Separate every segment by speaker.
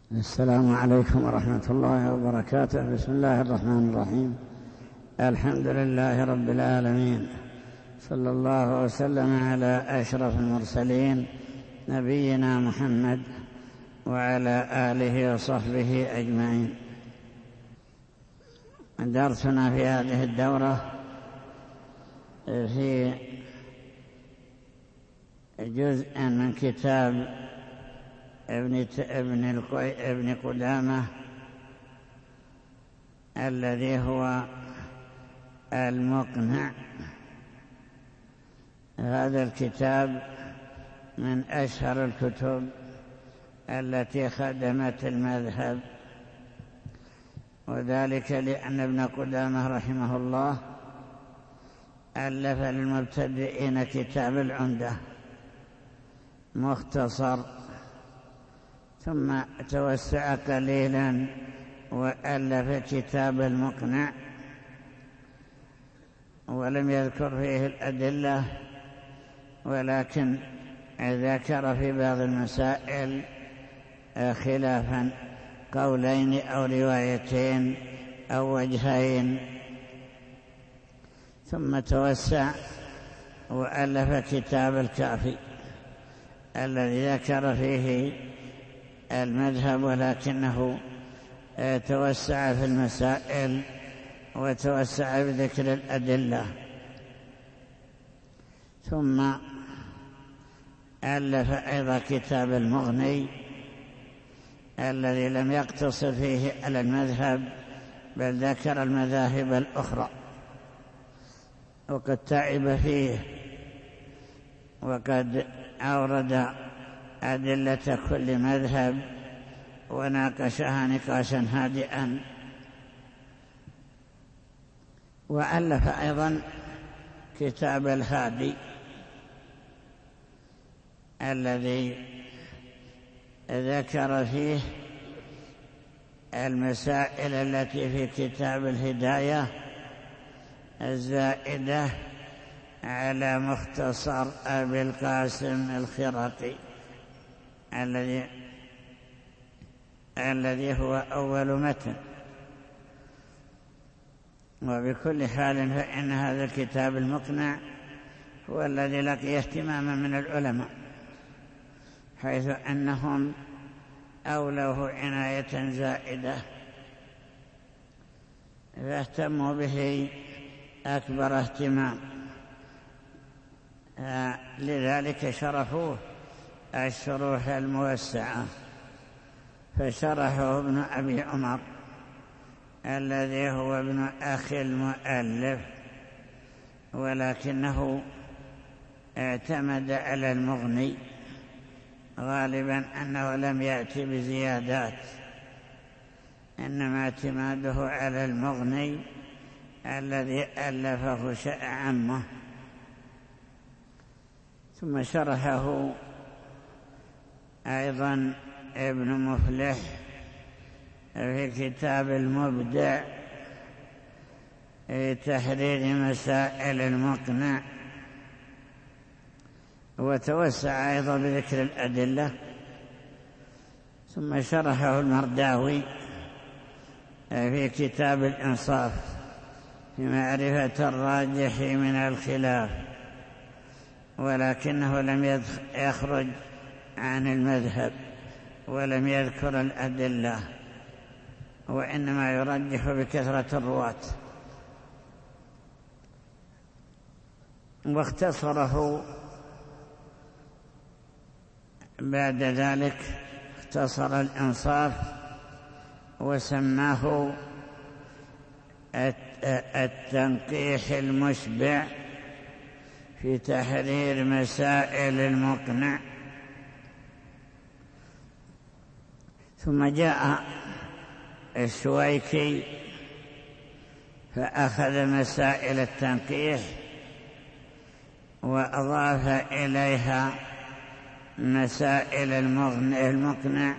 Speaker 1: السلام عليكم ورحمة الله وبركاته. بسم الله الرحمن الرحيم. الحمد لله رب العالمين، صلى الله وسلم على أشرف المرسلين نبينا محمد وعلى آله وصحبه أجمعين. درسنا في هذه الدورة في جزء من كتاب ابن قدامة الذي هو المقنع. هذا الكتاب من أشهر الكتب التي خدمت المذهب، وذلك لأن ابن قدامة رحمه الله ألف للمبتدئين كتاب العمدة مختصر، ثم توسع قليلا وألف كتاب المقنع، ولم يذكر فيه الأدلة، ولكن ذكر في بعض المسائل خلافا قولين أو روايتين أو وجهين. ثم توسع وألف كتاب الكافي الذي ذكر فيه المذهب، ولكنه توسع في المسائل وتوسع بذكر الأدلة. ثم ألف أيضا كتاب المغني الذي لم يقتصر فيه على المذهب، بل ذكر المذاهب الأخرى، وقد تعب فيه وقد أورد أدلة كل مذهب وناقشها نقاشا هادئا. وألف أيضا كتاب الهادي الذي ذكر فيه المسائل التي في كتاب الهداية الزائدة على مختصر أبي القاسم الخرقي الذي هو أول متن. وبكل حال فإن هذا الكتاب المقنع هو الذي لقي اهتماما من العلماء، حيث أنهم أولوه عناية زائدة فاهتموا به أكبر اهتمام، لذلك شرحوه الشروح الموسعة. فشرحه ابن أبي عمر الذي هو ابن أخي المؤلف، ولكنه اعتمد على المغني غالبا، أنه لم يأتي بزيادات، إنما اعتماده على المغني الذي ألفه عمه. ثم شرحه أيضا ابن مفلح في كتاب المبدع في تحرير مسائل المقنع، وتوسع أيضا بذكر الأدلة. ثم شرحه المرداوي في كتاب الإنصاف في معرفة الراجح من الخلاف، ولكنه لم يخرج عن المذهب ولم يذكر الأدلة، وإنما يرجح بكثرة الرواة. واختصره بعد ذلك، اختصر الإنصاف وسماه التنقيح المشبع في تحرير مسائل المقنع. ثم جاء السويكي فأخذ مسائل التنقيح وأضاف إليها مسائل المقنع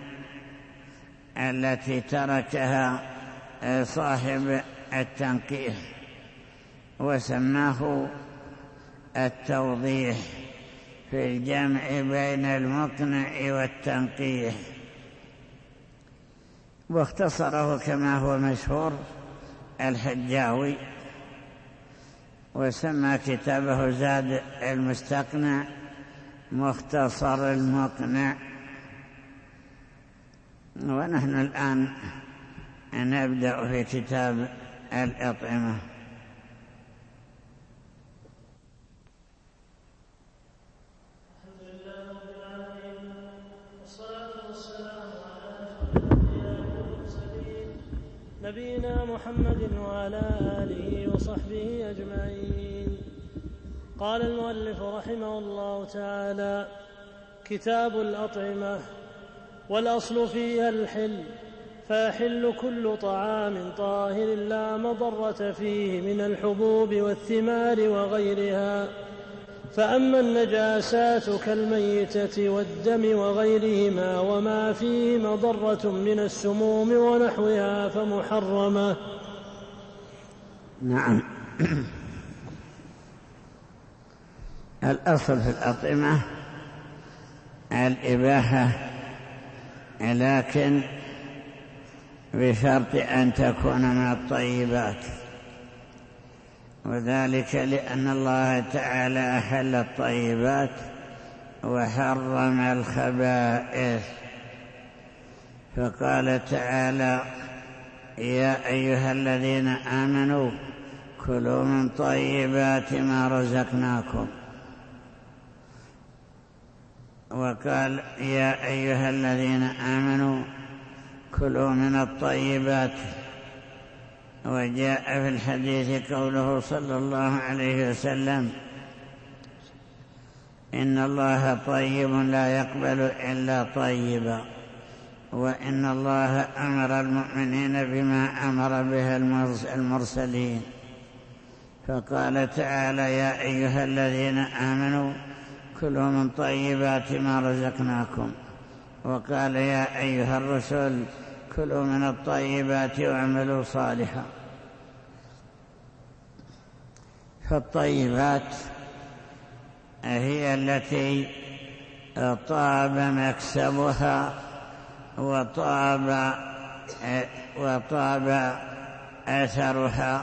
Speaker 1: التي تركها صاحب التنقيح، وسماه التوضيح في الجمع بين المقنع والتنقيح. واختصره كما هو مشهور الحجاوي، وسمى كتابه زاد المستقنع مختصر المقنع. ونحن الآن نبدأ في كتاب الأطعمة.
Speaker 2: نبينا محمد وعلى آله وصحبه أجمعين. قال المؤلف رحمه الله تعالى: كتاب الأطعمة. والأصل فيها الحل، فيحل كل طعام طاهر لا مضرة فيه من الحبوب والثمار وغيرها. فأما النجاسات كالميتة والدم وغيرهما وما فيه مضرة من السموم ونحوها فمحرمة.
Speaker 1: نعم. الأصل في الأطعمة الإباحة، لكن بشرط أن تكون من الطيبات، وذلك لأن الله تعالى أحل الطيبات وحرم الخبائث. فقال تعالى: يا أيها الذين آمنوا كلوا من طيبات ما رزقناكم. وقال: يا أيها الذين آمنوا كلوا من الطيبات. وجاء في الحديث قوله صلى الله عليه وسلم: إن الله طيب لا يقبل إلا طيبا، وإن الله أمر المؤمنين بما أمر به المرسلين. فقال تعالى: يا أيها الذين آمنوا كلوا من طيبات ما رزقناكم. وقال: يا أيها الرسل كلوا من الطيبات واعملوا صالحا. فالطيبات هي التي طاب مكسبها وطاب أثرها.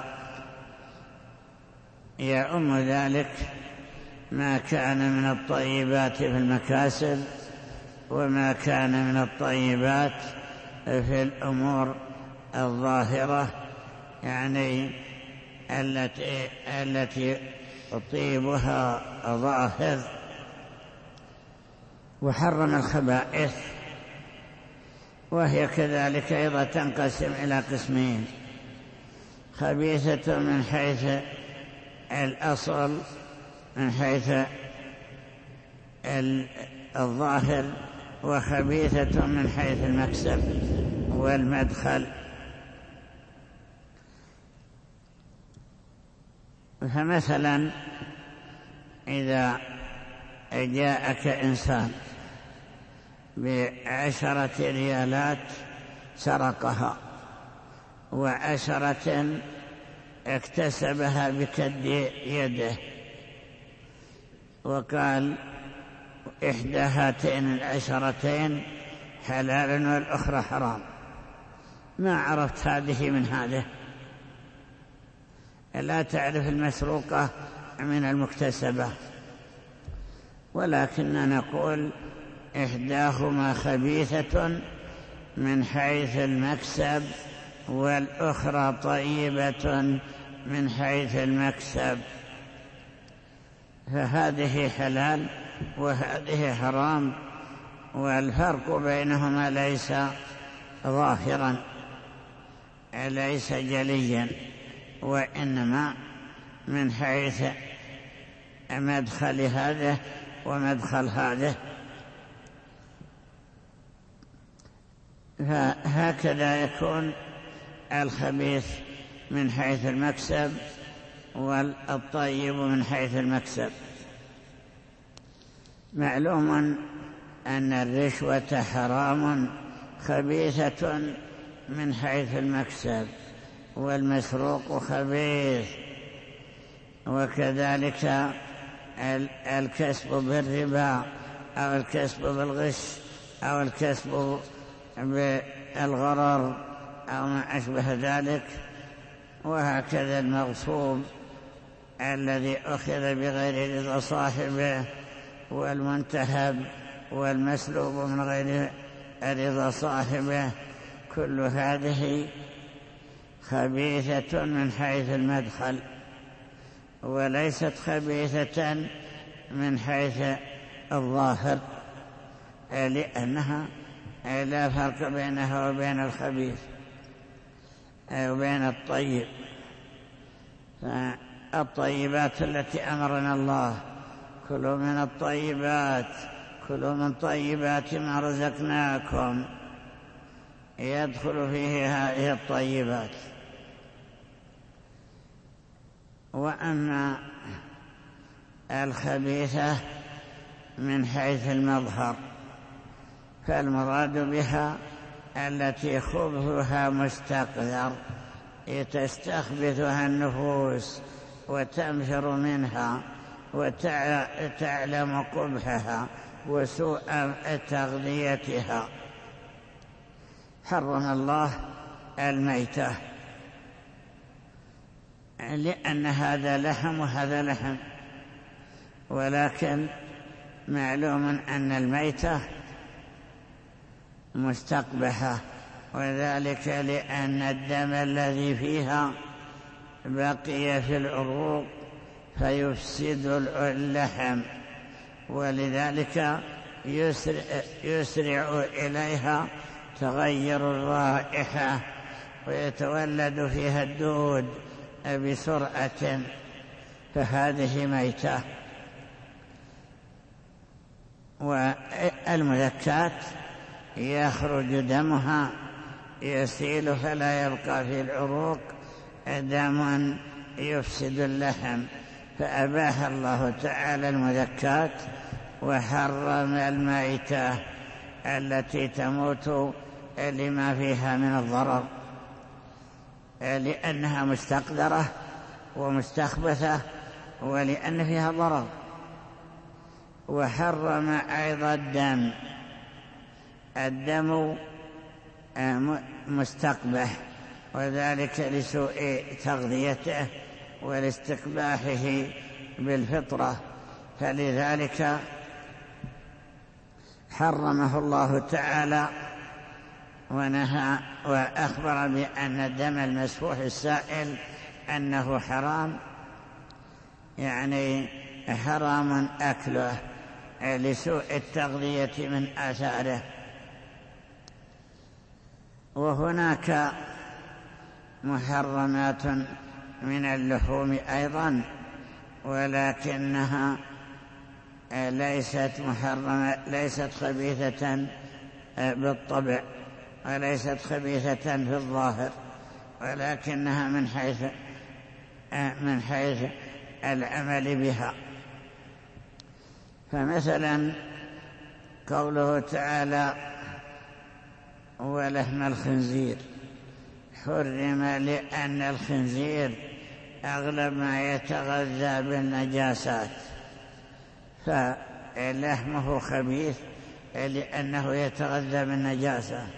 Speaker 1: يعم ذلك ما كان من الطيبات في المكاسب، وما كان من الطيبات في الأمور الظاهرة، يعني التي طيبها ظاهر. وحرم الخبائث، وهي كذلك أيضا تنقسم إلى قسمين: خبيثة من حيث الأصل، من حيث الظاهر، وخبيثة من حيث المكسب والمدخل. فمثلا إذا جاءك إنسان ب10 ريالات سرقها، و10 اكتسبها بكد يده، وقال: إحدى هاتين 10 حلال والأخرى حرام، ما عرفت هذه من هذه، لا تعرف المسروقة من المكتسبة، ولكننا نقول إحداهما خبيثة من حيث المكسب، والأخرى طيبة من حيث المكسب، فهذه حلال وهذه حرام. والفرق بينهما ليس ظاهرا، ليس جليا، وإنما من حيث مدخل هذا ومدخل هذا. فهكذا يكون الخبيث من حيث المكسب والطيب من حيث المكسب. معلوم أن الرشوة حرام خبيثة من حيث المكسب، والمسروق خبيث، وكذلك الكسب بالربا أو الكسب بالغش أو الكسب الغرر أو ما أشبه ذلك. وهكذا المغصوب الذي أخذ بغير رضا صاحبه، والمنتهب والمسلوب من غير رضا صاحبه، كل هذه خبيثة من حيث المدخل، وليست خبيثة من حيث الظاهر، لأنها لا فرق بينها وبين الخبيث وبين الطيب. الطيبات التي أمرنا الله: كلوا من الطيبات، كلوا من طيبات ما رزقناكم، يدخل فيه هذه الطيبات. وأما الخبيثة من حيث المظهر فالمراد بها التي خبثها مستقذر، تستخبثها النفوس وتنفر منها وتعلم قبحها وسوء تغذيتها. حرم الله الميتة لأن هذا لحم وهذا لحم، ولكن معلوم أن الميتة مستقبحة، وذلك لأن الدم الذي فيها بقي في العروق فيفسد اللحم، ولذلك يسرع إليها تغير الرائحة ويتولد فيها الدود بسرعة، فهذه ميتة. والمذكات يخرج دمها يسيل فلا يبقى في العروق دم يفسد اللحم، فأباح الله تعالى المذكات وحرم الميتة التي تموت لما فيها من الضرر، لأنها مستقذرة ومستخبثة ولأن فيها ضرر. وحرم أيضا الدم مستقبح، وذلك لسوء تغذيته ولاستقباحه بالفطرة، فلذلك حرمه الله تعالى ونهى وأخبر بأن الدم المسفوح السائل أنه حرام، يعني حرام أكله لسوء التغذية من آثاره. وهناك محرمات من اللحوم أيضا، ولكنها ليست محرمة، ليست خبيثة بالطبع وليست خبيثة في الظاهر، ولكنها من حيث العمل بها. فمثلا قوله تعالى: ولحم الخنزير حرم لأن الخنزير أغلب ما يتغذى بالنجاسات، فلحمه خبيث لأنه يتغذى بالنجاسة.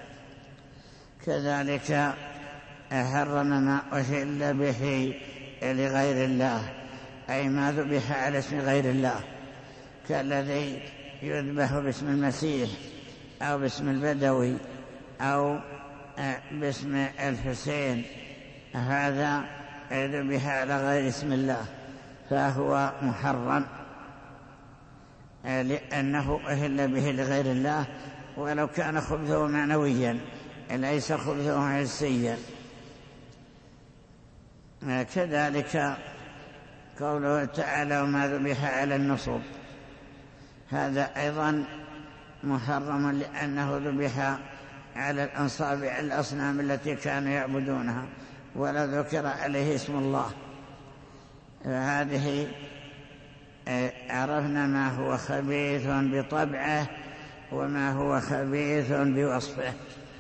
Speaker 1: كذلك حرم ما أهل به لغير الله، أي ما ذبح على اسم غير الله، كالذي يذبح باسم المسيح أو باسم البدوي أو باسم الحسين، هذا ذبح على غير اسم الله فهو محرم لأنه أهل به لغير الله، ولو كان خبثه معنويا ليس خبثه حسيا. كذلك قوله تعالى: وما ذبح على النصب، هذا أيضا محرم لأنه ذبح على الأنصابع الأصنام التي كانوا يعبدونها ولا ذكر عليه اسم الله. هذه عرفنا ما هو خبيث بطبعه وما هو خبيث بوصفه.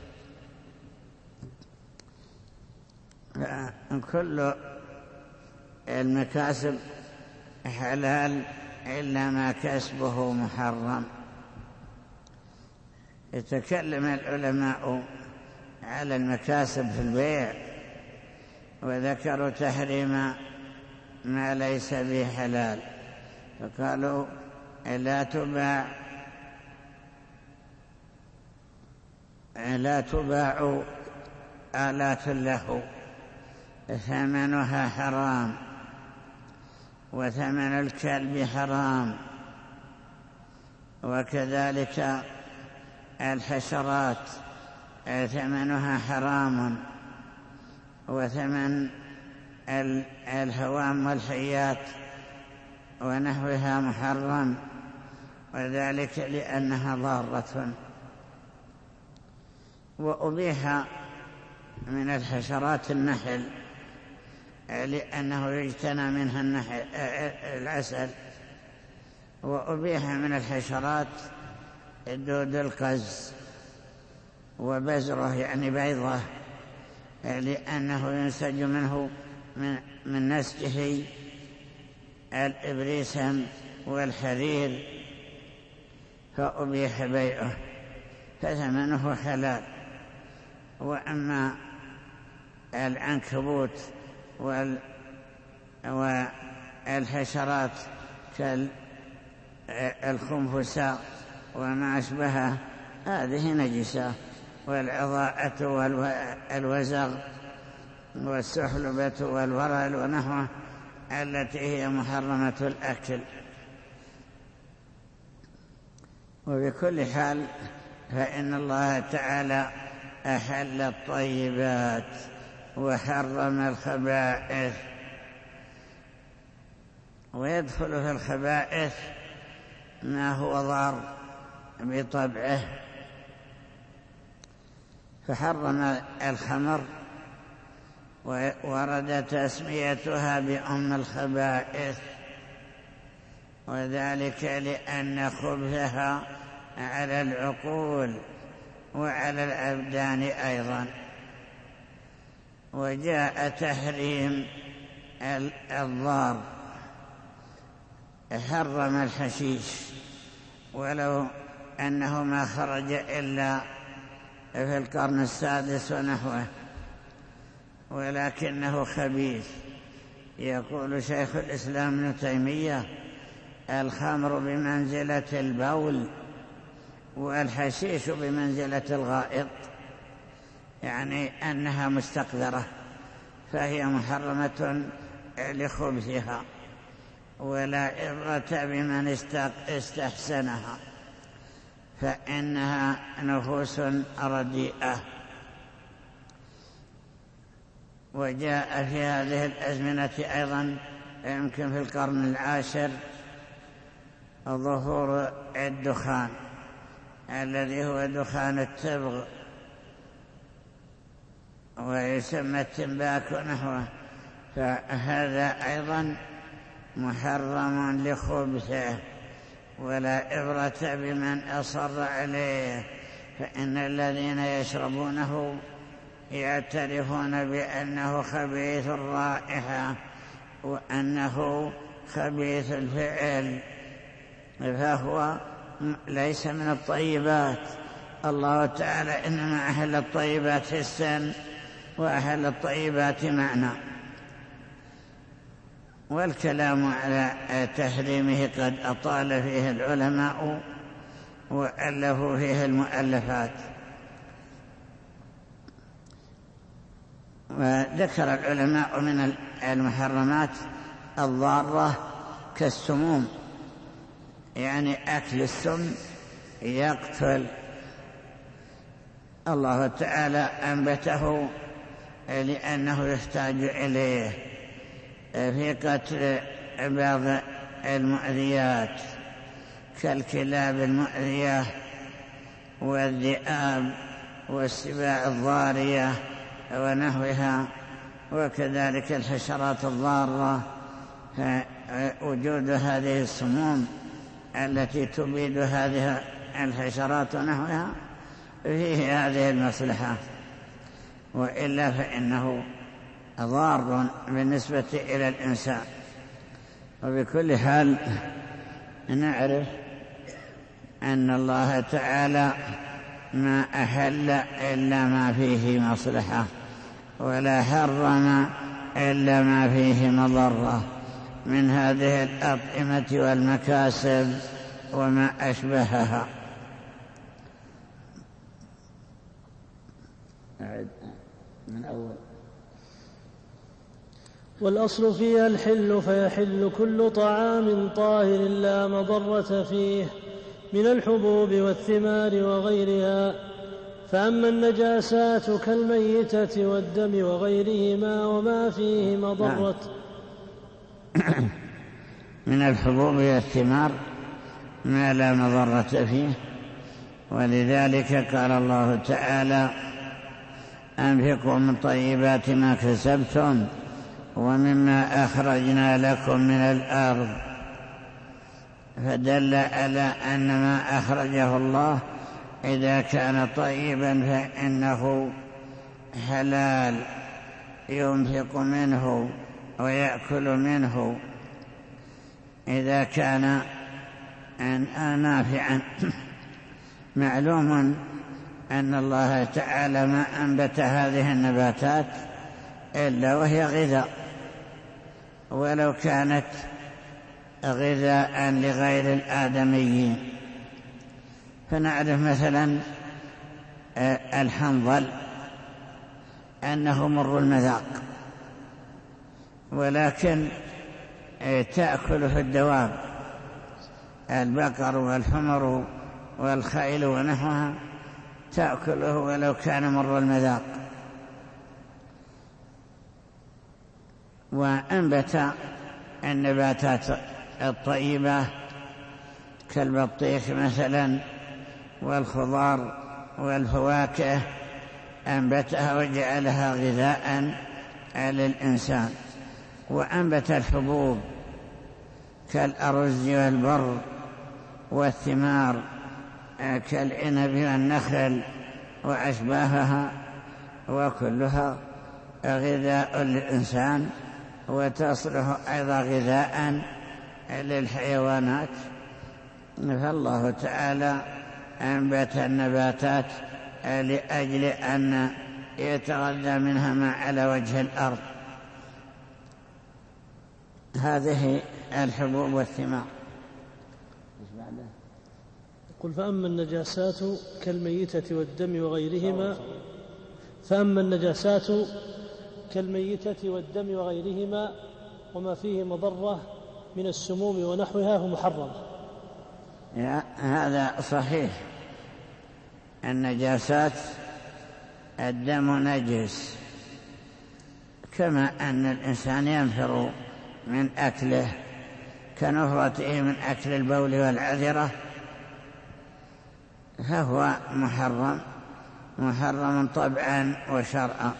Speaker 1: كل المكاسب حلال إلا ما كسبه محرم. يتكلم العلماء على المكاسب في البيع، وذكروا تحريم ما ليس به حلال، فقالوا لا تباع آلات له ثمنها حرام، وثمن الكلب حرام، وكذلك الحشرات ثمنها حرام، وثمن الهوام والحيات ونحوها محرم، وذلك لأنها ضارة. وأبيح من الحشرات النحل لأنه يجتنى منها العسل، وأبيح من الحشرات دود القز وبزره يعني بيضة، لأنه ينسج منه من نسجه الإبريسم والحرير، فأبيح بيعه فثمنه حلال. وأما العنكبوت والحشرات كالخنفساء وما أشبهه هذه نجسة، والعضاءة والوزغ والسحلبة والورل ونحوه التي هي محرمة الأكل. وبكل حال فإن الله تعالى أحل الطيبات وحرم الخبائث، ويدخل في الخبائث ما هو ضار بطبعه، فحرم الخمر ورد تسميتها بأم الخبائث، وذلك لأن خبثها على العقول وعلى الأبدان أيضا. وجاء تحريم الضار، حرم الحشيش ولو أنه ما خرج إلا في القرن السادس ونحوه، ولكنه خبيث. يقول شيخ الإسلام ابن تيمية: الخمر بمنزلة البول والحشيش بمنزلة الغائط، يعني أنها مستقذرة، فهي محرمة لخبثها، ولا عبرة بمن استحسنها، فإنها نفوس رديئة. وجاء في هذه الأزمنة أيضا يمكن في القرن العاشر ظهور الدخان الذي هو دخان التبغ، ويسمى التنباك ونحوه، فهذا أيضا محرم لخبثه، ولا عبرة بمن أصر عليه، فإن الذين يشربونه يعترفون بأنه خبيث الرائحة وأنه خبيث الفعل، فهو ليس من الطيبات. الله تعالى إنما أحل الطيبات حسا وأحل الطيبات معنى. والكلام على تحريمه قد أطال فيه العلماء وألفوا فيه المؤلفات. وذكر العلماء من المحرمات الضارة كالسموم، يعني أكل السم يقتل. الله تعالى أنبته لأنه يحتاج إليه في قتل بعض المؤذيات كالكلاب المؤذية والذئاب والسباع الضارية ونحوها، وكذلك الحشرات الضارة. فوجود هذه السموم التي تبيد هذه الحشرات ونحوها فيه هذه المصلحة، وإلا فإنه ضار بالنسبة إلى الإنسان. وبكل حال نعرف أن الله تعالى ما أحل إلا ما فيه مصلحة، ولا حرم إلا ما فيه مضرة من هذه الأطعمة والمكاسب وما أشبهها. من أول.
Speaker 2: والأصل فيها الحل، فيحل كل طعام طاهر لا مضرة فيه من الحبوب والثمار وغيرها. فأما النجاسات كالميتة والدم وغيرهما وما فيه مضرة
Speaker 1: من الحبوب والثمار ما لا مضرة فيه، ولذلك قال الله تعالى: أنفقوا من طيبات ما كسبتم ومما أخرجنا لكم من الأرض، فدل على أن ما أخرجه الله إذا كان طيبا فإنه حلال ينفق منه ويأكل منه إذا كان نافعا. معلوم أن الله تعالى ما أنبت هذه النباتات إلا وهي غذاء، ولو كانت غذاء لغير الآدميين. فنعرف مثلا الحنظل أنه مر المذاق، ولكن تأكله الدواب، البقر والحمر والخيل ونحوها تأكله ولو كان مر المذاق. وأنبت النباتات الطيبة كالبطيخ مثلا والخضار والفواكه، أنبتها وجعلها غذاء للإنسان. وأنبت الحبوب كالأرز والبر والثمار كالعنب والنخل وأشباهها، وكلها غذاء للإنسان وتصلح أيضا غذاء للحيوانات. فالله تعالى أنبت النباتات لأجل أن يتغذى منها ما على وجه الأرض. هذه الحبوب والثمار.
Speaker 2: قل فأما النجاسات كالميتة والدم وغيرهما فأما النجاسات كالميتة والدم وغيرهما وما فيه مضرة من السموم ونحوها هو محرم.
Speaker 1: هذا صحيح. النجاسات الدم نجس، كما أن الإنسان ينفر من أكله كنفرته من أكل البول والعذرة، فهو محرم طبعا وشرعا.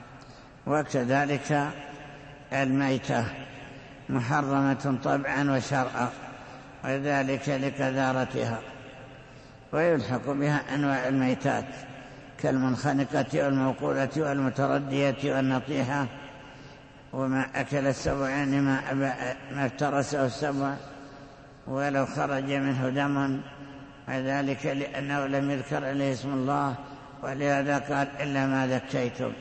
Speaker 1: وكذلك الميتة محرمة طبعا وشرعا، وذلك لكثارتها. ويلحق بها أنواع الميتات كالمنخنقة والموقولة والمتردية والنطيحة، وما أكل السبع يعني ما افترسه السبع ولو خرج منه دم، وذلك لأنه لم يذكر عليه اسم الله، ولهذا قال إلا ما ذكيتم.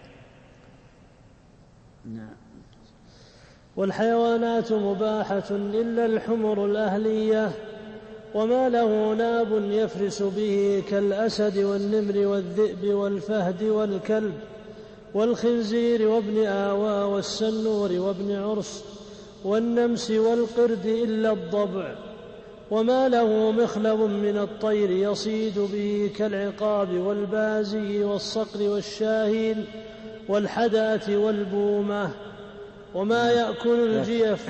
Speaker 2: والحيوانات مباحة إلا الحمر الأهلية وما له ناب يفرس به كالأسد والنمر والذئب والفهد والكلب والخنزير وابن آوى والسنور وابن عرس والنمس والقرد إلا الضبع، وما له مخلب من الطير يصيد به كالعقاب والبازي والصقر والشاهين والحداة والبومة وما يأكل الجيف.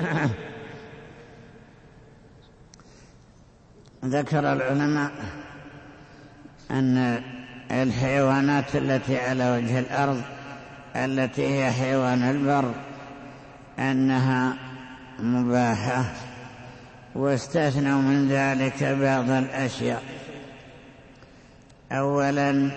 Speaker 1: ذكر العلماء أن الحيوانات التي على وجه الأرض التي هي حيوان البر أنها مباحة، واستثنوا من ذلك بعض الأشياء. أولا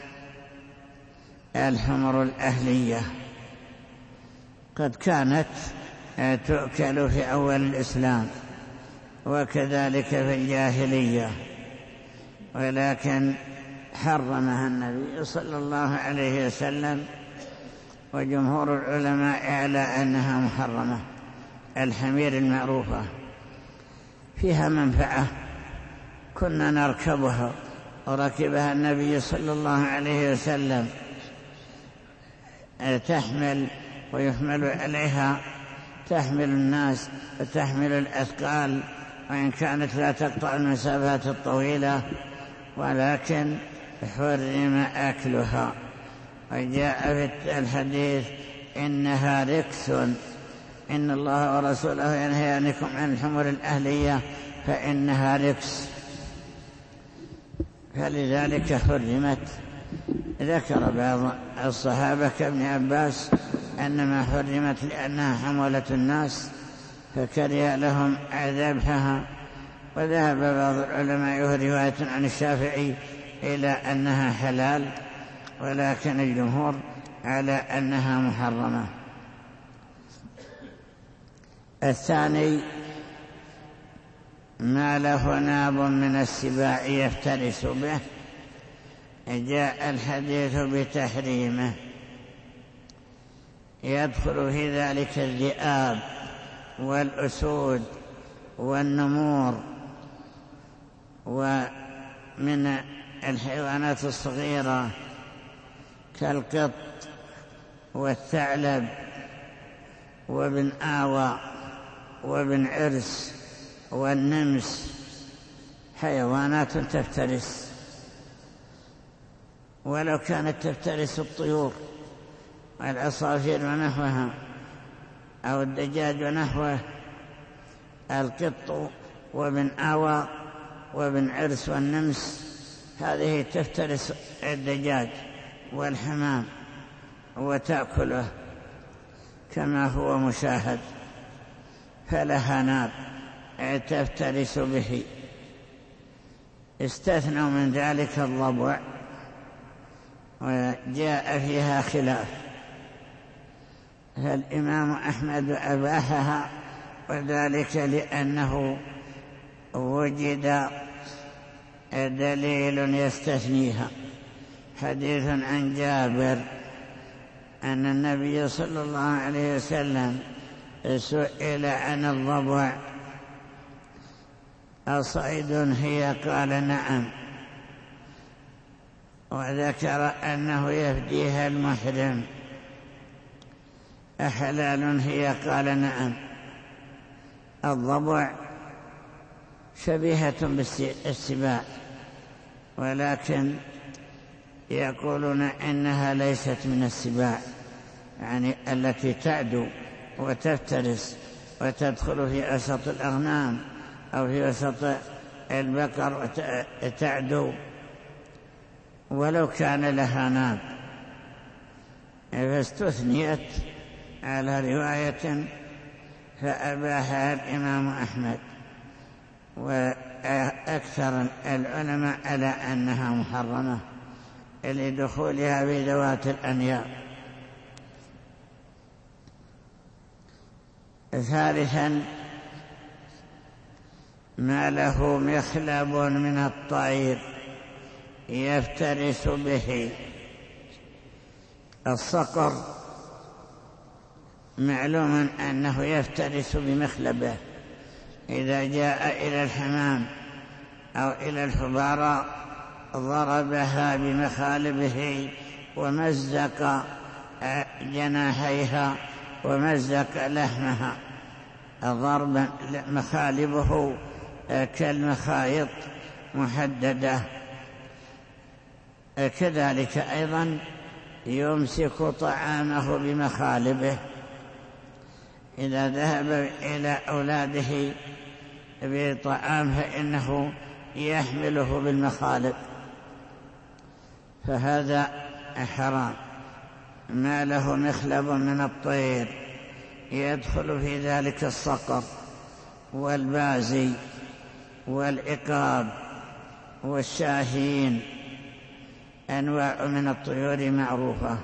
Speaker 1: الحمر الأهلية قد كانت تؤكل في أول الإسلام وكذلك في الجاهلية، ولكن حرمها النبي صلى الله عليه وسلم، وجمهور العلماء على أنها محرمة. الحمير المعروفة فيها منفعة، كنا نركبها وركبها النبي صلى الله عليه وسلم، تحمل ويحمل عليها، تحمل الناس وتحمل الأثقال، وإن كانت لا تقطع المسافات الطويلة، ولكن حرم أكلها. وجاء في الحديث إنها ركس، إن الله ورسوله ينهيانكم عن الحمر الأهلية فإنها ركس، فلذلك حرمت. ذكر بعض الصحابة كابن عباس أنما حرمت لأنها حمولة الناس فكره لهم ذبحها. وذهب بعض العلماء رواية عن الشافعي إلى أنها حلال، ولكن الجمهور على أنها محرمة. الثاني ما له ناب من السباع يفترس به، جاء الحديث بتحريمه، يدخل في ذلك الذئاب والأسود والنمور، ومن الحيوانات الصغيرة كالقط والثعلب وابن آوى وابن عرس والنمس، حيوانات تفترس، ولو كانت تفترس الطيور والعصافير ونحوها أو الدجاج ونحوه. القط وابن آوى وابن عرس والنمس هذه تفترس الدجاج والحمام وتأكله كما هو مشاهد، فلها ناب تفترس به. استثنوا من ذلك الضبع، وجاء فيها خلاف، فالإمام أحمد أباحها، وذلك لأنه وجد دليل يستثنيها، حديث عن جابر أن النبي صلى الله عليه وسلم سئل عن الضبع أصيد هي؟ قال نعم، وذكر أنه يفديها المحرم. أحلال هي؟ قال نعم. الضبع شبيهة بالسباع، ولكن يقولون إنها ليست من السباع، يعني التي تعدو وتفترس وتدخل في وسط الأغنام أو في وسط البقر وتعدو، ولو كان لها ناب، فاستثنيت على رواية فأباحها الإمام أحمد، وأكثر العلماء على أنها محرمة لدخولها بذوات الأنياب. ثالثا ما له مخلب من الطير يفترس به. الصقر معلوم أنه يفترس بمخلبه، إذا جاء إلى الحمام أو إلى الحبارة ضربها بمخالبه ومزق جناحيها ومزق لحمها ضربا، مخالبه كالمخايط محددة. كذلك أيضا يمسك طعامه بمخالبه، إذا ذهب إلى أولاده بطعام فإنه يحمله بالمخالب، فهذا حرام. ما له مخلب من الطير يدخل في ذلك الصقر والبازي والعقاب والشاهين، أنواع من الطيور معروفة،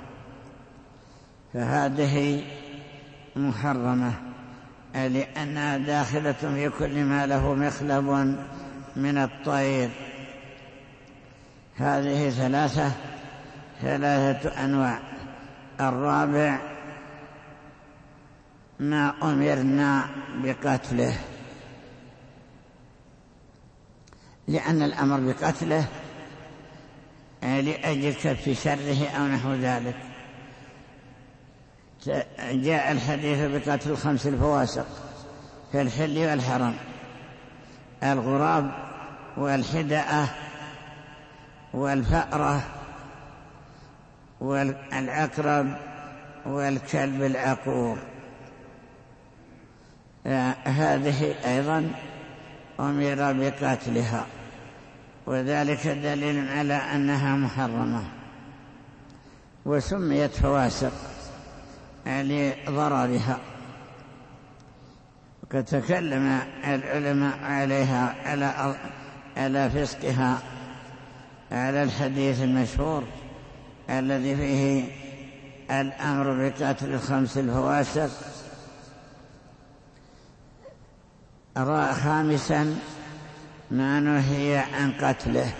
Speaker 1: فهذه محرمة لأنها داخلة في كل ما له مخلب من الطير. هذه ثلاثة أنواع. الرابع ما أمرنا بقتله، لأن الأمر بقتله لأجل كف شره أو نحو ذلك. جاء الحديث بقتل 5 الفواسق في الحل والحرم: الغراب والحدأة والفأرة والعقرب والكلب العقور. هذه أيضا أمر بقتلها، وذلك دليل على أنها محرمة، وسميت فواسق لضررها. وقد تكلم العلماء عليها على فسقها على الحديث المشهور الذي فيه الأمر بقتل 5 الفواسق. خامسا ما نهي عن قتله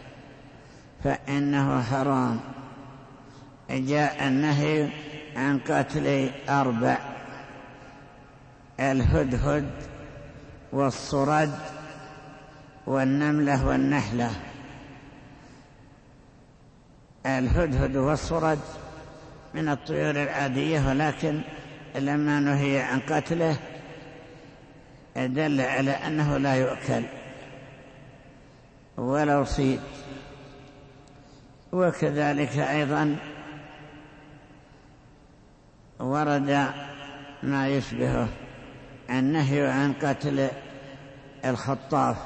Speaker 1: فإنه حرام. جاء النهي عن قتل 4: الهدهد والصرد والنملة والنحلة. الهدهد والصرد من الطيور العادية، ولكن لما نهي عن قتله دل على أنه لا يؤكل ولو صيد. وكذلك أيضا ورد ما يشبهه: النهي عن قتل الخطاف،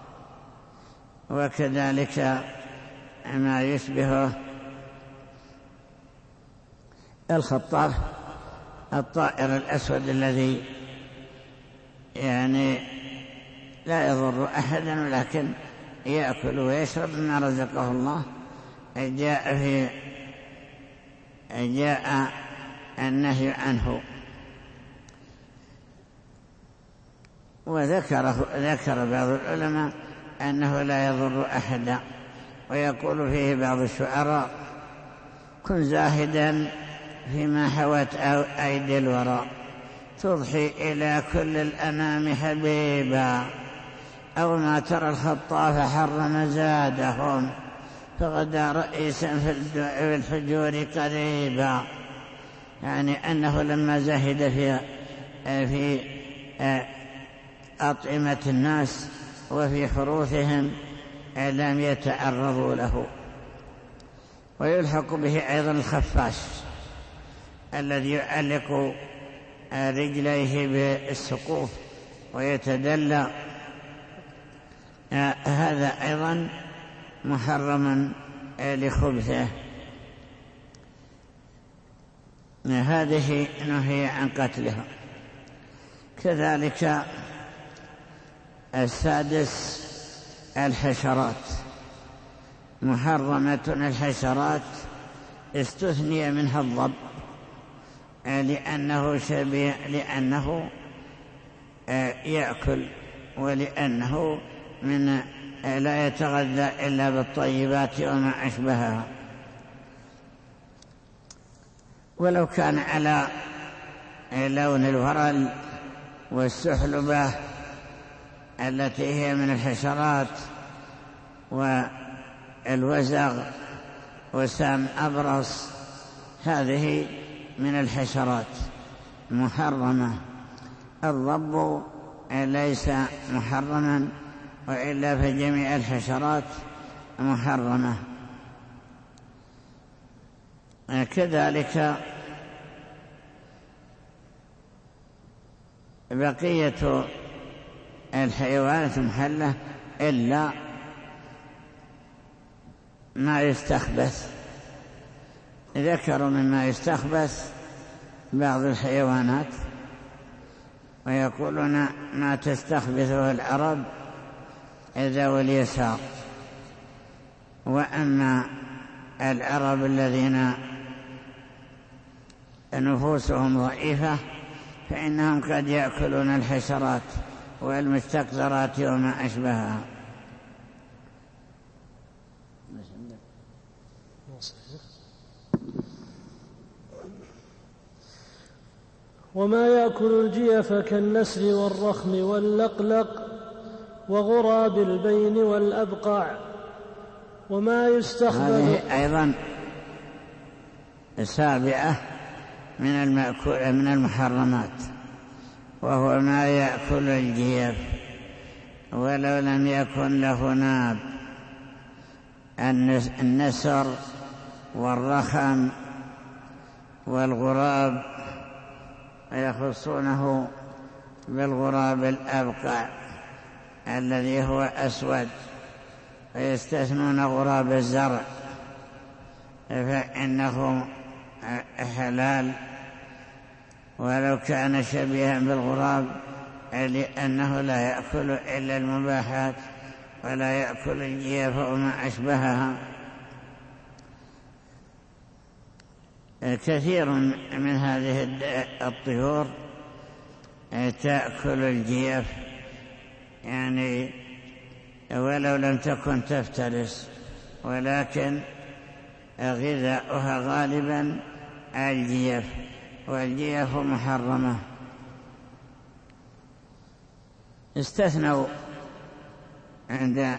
Speaker 1: وكذلك ما يشبهه الخطاف الطائر الأسود الذي يعني لا يضر أحدا ولكن يأكل ويشرب مما رزقه الله. جاء النهي عنه، ذكر بعض العلماء أنه لا يضر أحدا، ويقول فيه بعض الشعراء: كن زاهدا فيما حوت أيدي الورى، تضحي إلى كل الأنام حبيبا، أو ما ترى الخطاف حرم زادهم، فغدا رئيسا في الحجور قريبا. يعني أنه لما زهد في أطعمة الناس وفي حروثهم لم يتعرضوا له. ويلحق به أيضا الخفاش الذي يعلق رجليه بالسقوف ويتدلى، هذا أيضا محرما لخبثه. هذه نهي عن قتلها. كذلك السادس الحشرات، محرمة الحشرات استثني منها الضب لأنه يأكل، ولأنه لا يتغذى إلا بالطيبات وما أشبهها. ولو كان على لون الورل والسحلبة التي هي من الحشرات والوزغ وسام أبرص، هذه من الحشرات محرمة. الضب ليس محرما، وإلا فجميع الحشرات محرمة. كذلك بقية الحيوانات محلة إلا ما يستخبث. ذكروا مما يستخبث بعض الحيوانات ويقولون ما تستخبثه العرب ذوي اليسار. وأما العرب الذين نفوسهم ضعيفة فإنهم قد يأكلون الحشرات والمستقذرات وما أشبهها.
Speaker 2: وما يأكل الجيف كالنسر والرخم واللقلق وغراب البين والأبقع. وما يستخبث.
Speaker 1: هذه أيضا سابعة من المحرمات، وهو ما يأكل الجيف ولو لم يكن له ناب. النسر والرخم والغراب يخصونه بالغراب الأبقع الذي هو أسود، ويستثنون غراب الزرع فإنه حلال ولو كان شبيها بالغراب، لأنه لا يأكل إلا المباحات ولا يأكل الجيف وما أشبهها. كثير من هذه الطيور تأكل الجيف، يعني ولو لم تكن تفترس، ولكن غذاؤها غالبا الجيف، والجيف محرمة. استثنوا عند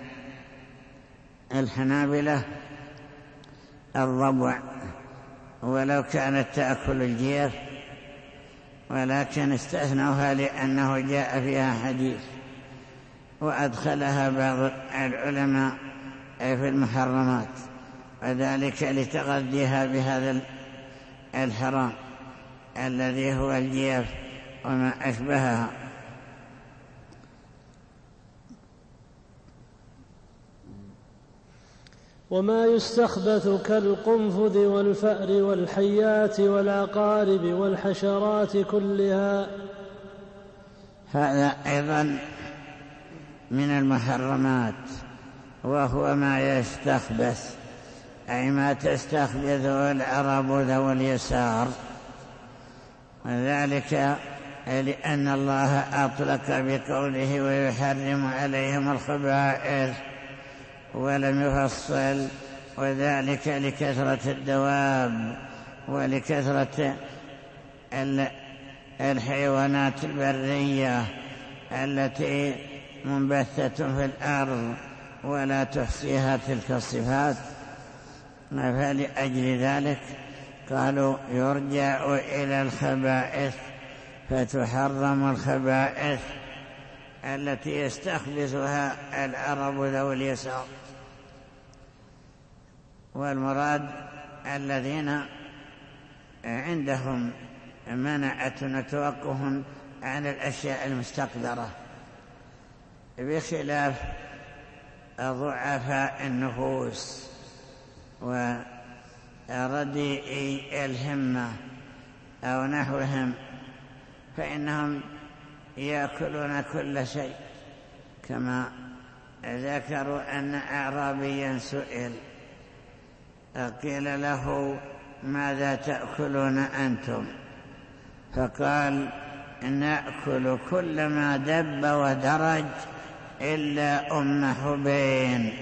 Speaker 1: الحنابلة الضبع ولو كانت تأكل الجيف، ولكن استثنوها لأنه جاء فيها حديث، وأدخلها بعض العلماء في المحرمات، وذلك لتغذيها بهذا الحرام الذي هو الجيف وما أشبهها.
Speaker 2: وما يستخبث كالقنفذ والفأر والحيات والعقارب والحشرات كلها.
Speaker 1: هذا أيضا من المحرمات، وهو ما يستخبث، أي ما تستخبثه العرب ذو اليسار، وذلك لأن الله أطلق بقوله ويحرم عليهم الخبائث ولم يفصل، وذلك لكثرة الدواب ولكثرة الحيوانات البرية التي منبثة في الأرض ولا تحصيها تلك الصفات. فلأجل ذلك قالوا يرجع إلى الخبائث، فتحرم الخبائث التي يستخبثها العرب ذو اليسار، والمراد الذين عندهم منعة وتوقف عن الأشياء المستقدرة، بخلاف ضعفاء النفوس ورديئي الهمة أو نحوهم، فإنهم يأكلون كل شيء. كما ذكروا أن أعرابيا سئل قيل له ماذا تأكلون أنتم؟ فقال نأكل كل ما دب ودرج إلا أم حبين.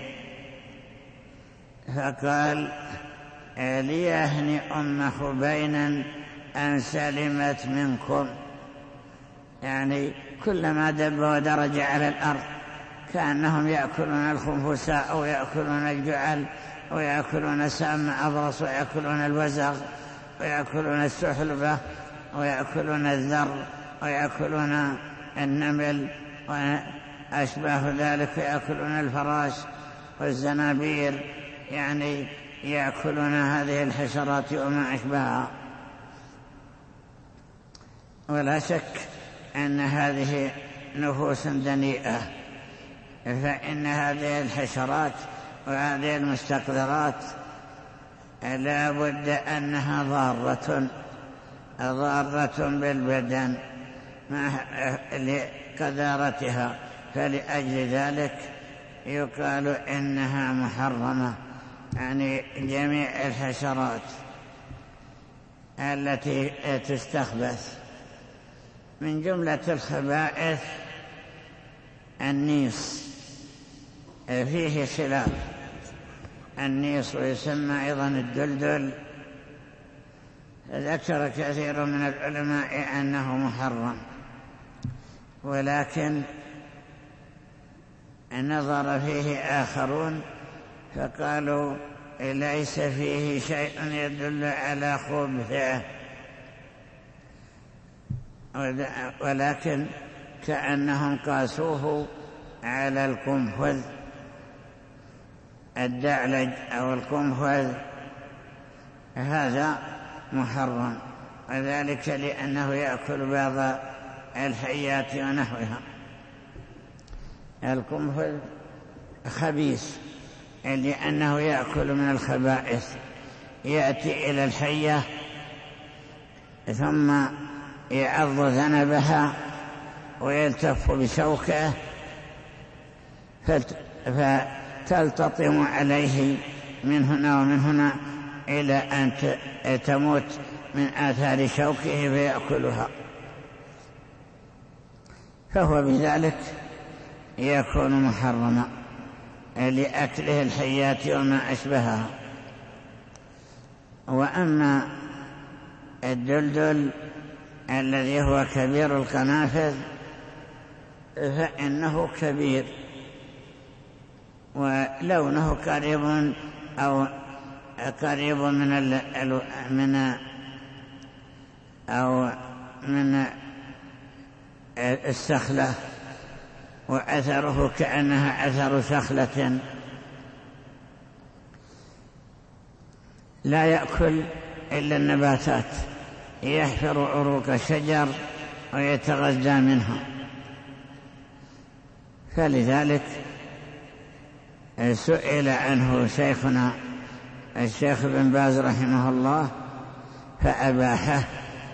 Speaker 1: فقال ليهن أم حبين أن سلمت منكم، يعني كل ما دب ودرج على الأرض، كأنهم يأكلون الخنفساء ويأكلون الجعل ويأكلون سام أبرص ويأكلون الوزغ ويأكلون السحلبة ويأكلون الذر ويأكلون النمل وأشباه ذلك، ويأكلون الفراش والزنابير، يعني يأكلون هذه الحشرات وما أشبهها. ولا شك أن هذه نفوس دنيئة، فإن هذه الحشرات وهذه المستقذرات لا بد أنها ضارة بالبدن لقذارتها، فلأجل ذلك يقال إنها محرمة، يعني جميع الحشرات التي تستخبث. من جملة الخبائث النيس، فيه خلاف، النيص ويسمى أيضا الدلدل. ذكر كثير من العلماء أنه محرم، ولكن نظر فيه آخرون فقالوا ليس فيه شيء يدل على خبثه، ولكن كأنهم قاسوه على القنفذ الدعلج أو القنفذ، هذا محرم، وذلك لأنه يأكل بعض الحيات ونحوها. القنفذ خبيث لأنه يأكل من الخبائث، يأتي إلى الحية ثم يعض ذنبها ويلتف بشوكه فتلتطم عليه من هنا ومن هنا إلى أن تموت من آثار شوكه فيأكلها، فهو بذلك يكون محرما لأكله الحيات وما أشبهها. وأما الدلدل الذي هو كبير القنافذ فإنه كبير ولونه قريب أو قريب من السخلة، وأثره كأنها أثر سخلة. لا يأكل إلا النباتات، يحفر عروق الشجر ويتغذى منها، فلذلك سئل عنه شيخنا الشيخ بن باز رحمه الله فأباحه،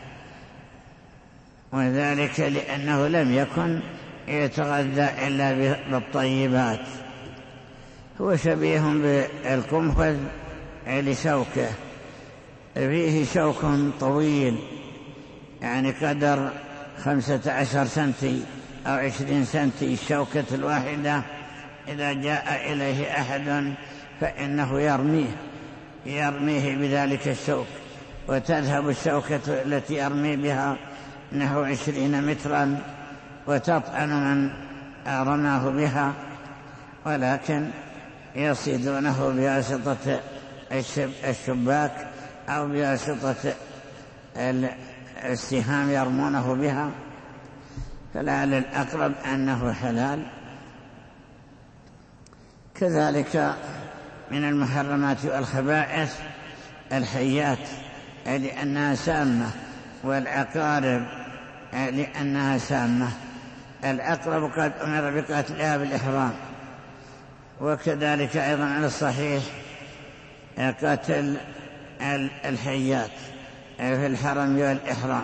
Speaker 1: وذلك لأنه لم يكن يتغذى إلا بالطيبات. هو شبيه بالقنفذ لشوكه، فيه شوك طويل يعني قدر 15 سنتي أو 20 سنتي الشوكة الواحدة. إذا جاء إليه أحد فإنه يرميه بذلك الشوك، وتذهب الشوكة التي يرمي بها نحو 20 مترا وتطعن من رماه بها، ولكن يصيدونه بواسطة الشباك أو بواسطة السهام يرمونه بها، فلعل الأقرب أنه حلال. كذلك من المحرمات والخبائث الحيات لأنها سامة، والعقارب لأنها سامة. العقرب قد أمر بقتلها بالإحرام، وكذلك أيضا على الصحيح قتل الحيات في الحرم والإحرام،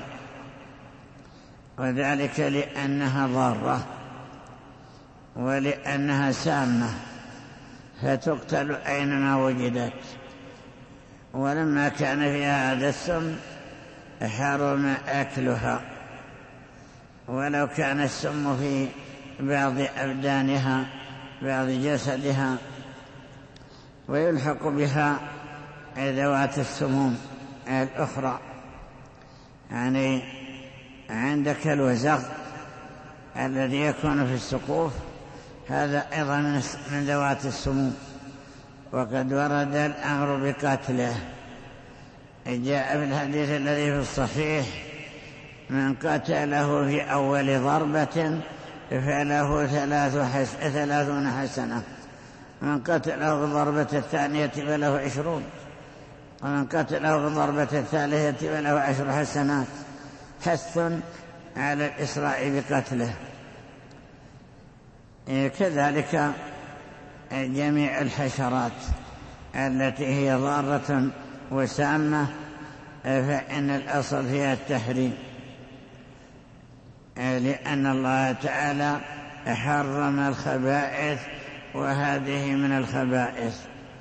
Speaker 1: وذلك لأنها ضارة ولأنها سامة فتقتل أينما وجدت. ولما كان فيها هذا السم حرم أكلها، ولو كان السم في بعض أبدانها بعض جسدها. ويلحق بها ذوات السموم الأخرى، يعني عندك الوزغ الذي يكون في السقوف، هذا أيضا من ذوات السموم، وقد ورد الأمر بقتله. جاء في الحديث الذي في الصحيح: من قتله في أول ضربة فله 30 حسنة، من قتله في الضربة الثانية فله 20، ومن قتله في الضربة الثالثة فله 10 حسنات، حث على الإسراع بقتله. كذلك جميع الحشرات التي هي ضارة وسامة فإن الأصل فيها التحريم، لأن الله تعالى حرم الخبائث، وهذه من الخبائث.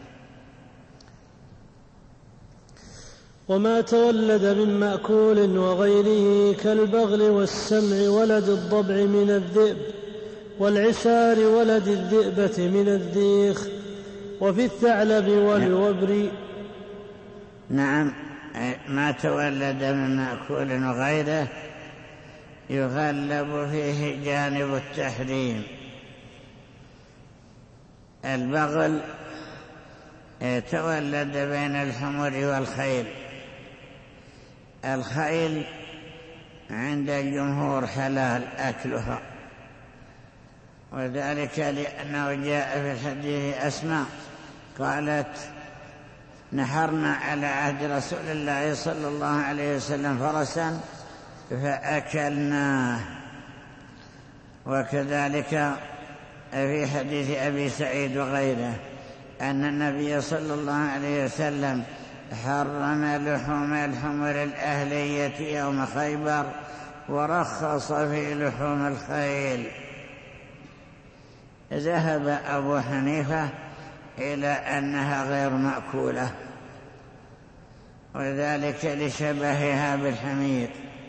Speaker 2: وما تولد من مأكول وغيره كالبغل والسمع ولد الضبع من الذئب، والعسار ولد الذئبة من الذيخ، وفي الثعلب والوبر.
Speaker 1: نعم، ما تولد من مأكول وغيره يغلب فيه جانب التحريم. البغل تولد بين الحمر والخيل. الخيل عند الجمهور حلال أكلها، وذلك لأنه جاء في الحديث أسماء قالت: نحرنا على عهد رسول الله صلى الله عليه وسلم فرسا فأكلناه. وكذلك في حديث أبي سعيد وغيره أن النبي صلى الله عليه وسلم حرم لحوم الحمر الأهلية يوم خيبر ورخص في لحوم الخيل. ذهب أبو حنيفة إلى أنها غير مأكولة، وذلك لشبهها بالحمير،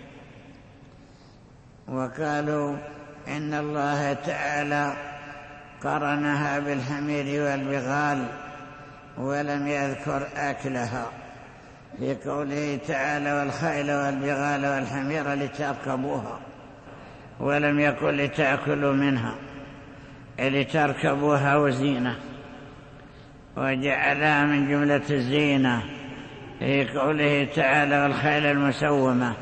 Speaker 1: وقالوا إن الله تعالى قرنها بالحمير والبغال ولم يذكر أكلها في قوله تعالى: والخيل والبغال والحمير لتركبوها، ولم يقل لتأكلوا منها، لتركبوها وزينة، وجعلها من جملة الزينة في قوله تعالى: والخيل المسومة.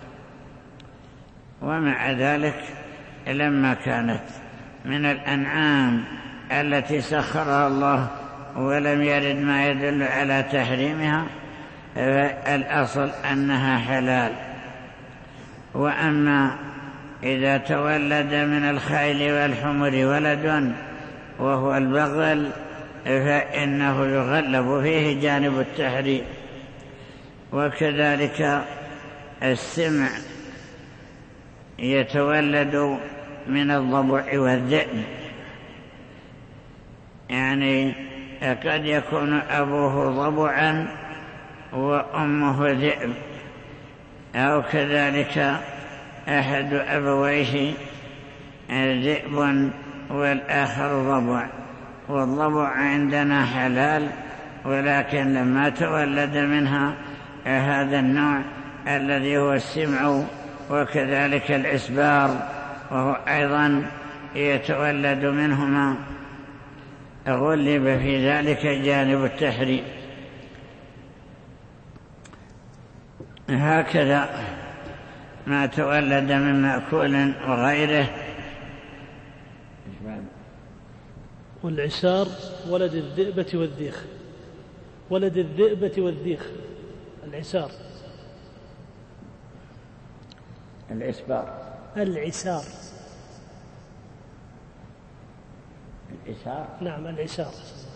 Speaker 1: ومع ذلك لما كانت من الأنعام التي سخرها الله ولم يرد ما يدل على تحريمها فالأصل أنها حلال. وأما إذا تولد من الخيل والحمر ولد وهو البغل فإنه يغلب فيه جانب التحريم. وكذلك السمع يتولد من الضبع والذئب، يعني قد يكون أبوه ضبعا وأمه ذئب، أو كذلك أحد أبويه ذئب والآخر ضبع. والضبع عندنا حلال، ولكن لما تولد منها هذا النوع الذي هو السمع وكذلك الإسبار وهو أيضا يتولد منهما غلب في ذلك جانب التحريم. هكذا ما تولد من مأكول وغيره.
Speaker 2: والعسار ولد الذئبة والذيخ، ولد الذئبة والذيخ العسار.
Speaker 1: العسار
Speaker 2: نعم العسار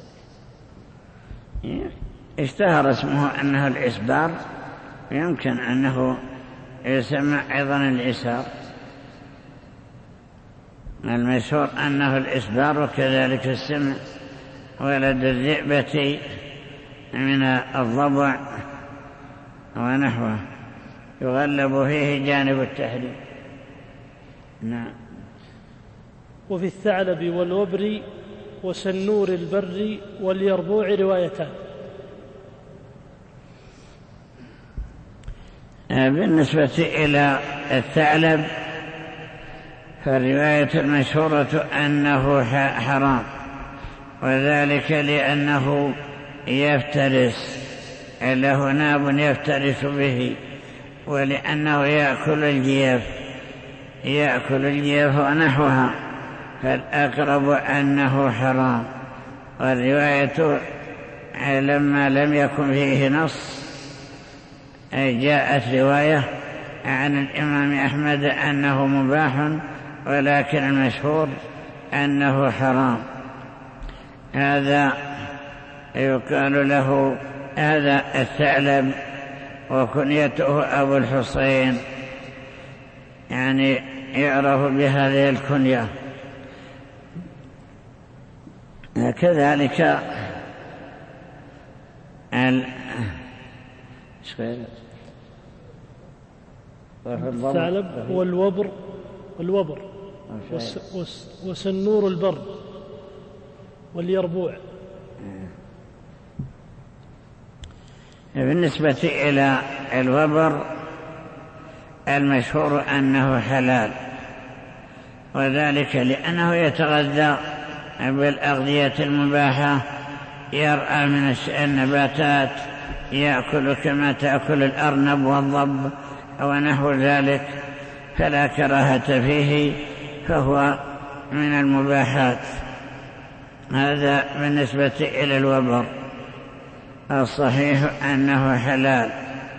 Speaker 1: اشتهر اسمه أنه العسبار، يمكن أنه يسمى أيضا العسار. المشهور أنه العسبار. وكذلك السمع ولد الذئبة من الضبع ونحوه يغلب فيه جانب التحريم. نعم.
Speaker 2: وفي الثعلب والوبر وسنور البر واليربوع روايتان.
Speaker 1: بالنسبة إلى الثعلب فالرواية المشهورة أنه حرام، وذلك لأنه يفترس، له ناب يفترس به، ولأنه يأكل الجيف ونحوها، فالأقرب أنه حرام. والرواية لما لم يكن فيه نص جاءت رواية عن الإمام أحمد أنه مباح، ولكن المشهور أنه حرام. هذا يقال له هذا الثعلب، وكنيته أبو الحصين، يعني يعرف بهذه الكنية. كذلك
Speaker 2: الثعلب والوبر وسنور البر واليربوع
Speaker 1: بالنسبة إلى الوبر المشهور أنه حلال، وذلك لأنه يتغذى بالأغذية المباحة، يرعى من النباتات، يأكل كما تأكل الأرنب والضب ونحو ذلك، فلا كراهة فيه، فهو من المباحات. هذا بالنسبة إلى الوبر. الصحيح أنه حلال.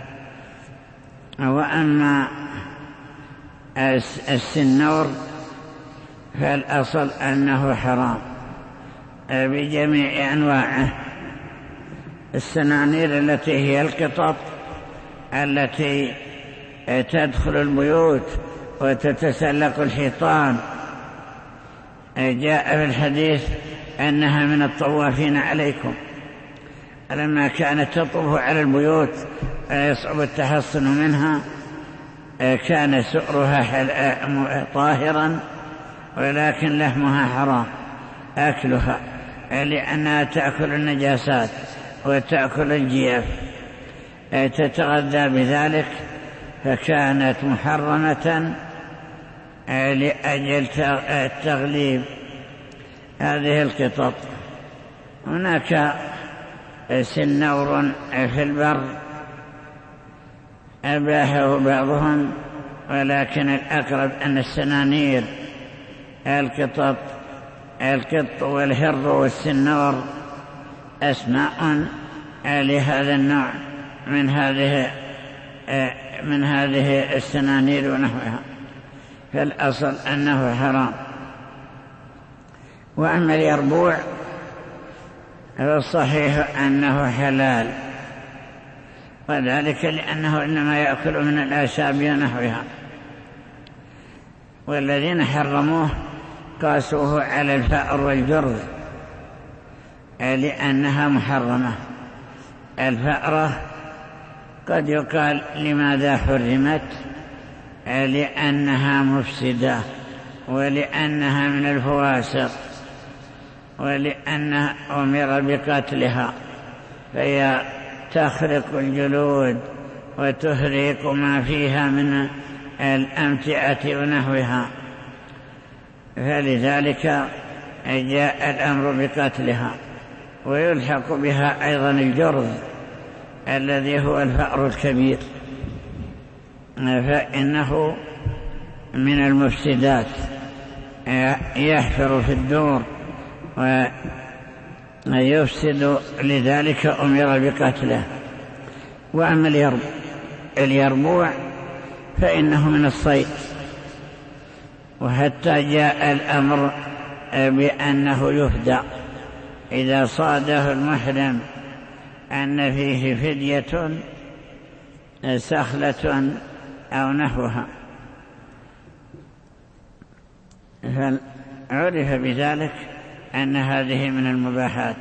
Speaker 1: وأما السنور فالأصل أنه حرام بجميع أنواعه. السنانير التي هي القطط التي تدخل البيوت وتتسلق الحيطان، جاء في الحديث أنها من الطوافين عليكم، لما كانت تطوف على البيوت يصعب التحصن منها، كان سؤرها طاهرا ولكن لحمها حرام أكلها، لأنها تأكل النجاسات وتأكل الجيف، تتغذى بذلك، فكانت محرمة لأجل التغليب هذه القطط. هناك سنور في البر أباحه بعضهم، ولكن الأقرب أن السنانير القط والهر والسنور أسماء لهذا النوع من هذه السنانير ونحوها، فالأصل أنه حرام. وأما اليربوع فالصحيح أنه حلال، وذلك لأنه إنما يأكل من الأعشاب ونحوها، والذين حرموه قاسوه على الفأر والجرذ لأنها محرمة. الفأرة قد يقال لماذا حرمت؟ لأنها مفسدة، ولأنها من الفواسق، ولأنها أمر بقتلها، فهي تخرق الجلود وتهريق ما فيها من الأمتعة ونحوها، فلذلك جاء الأمر بقتلها. ويلحق بها أيضا الجرذ الذي هو الفأر الكبير، فإنه من المفسدات، يحفر في الدور ويفسد، لذلك أمر بقتله. وأما اليربوع فإنه من الصيد، وحتى جاء الأمر بأنه يفدى إذا صاده المحرم أن فيه فدية سخلة أو نحوها، فعرف بذلك أن هذه من المباحات،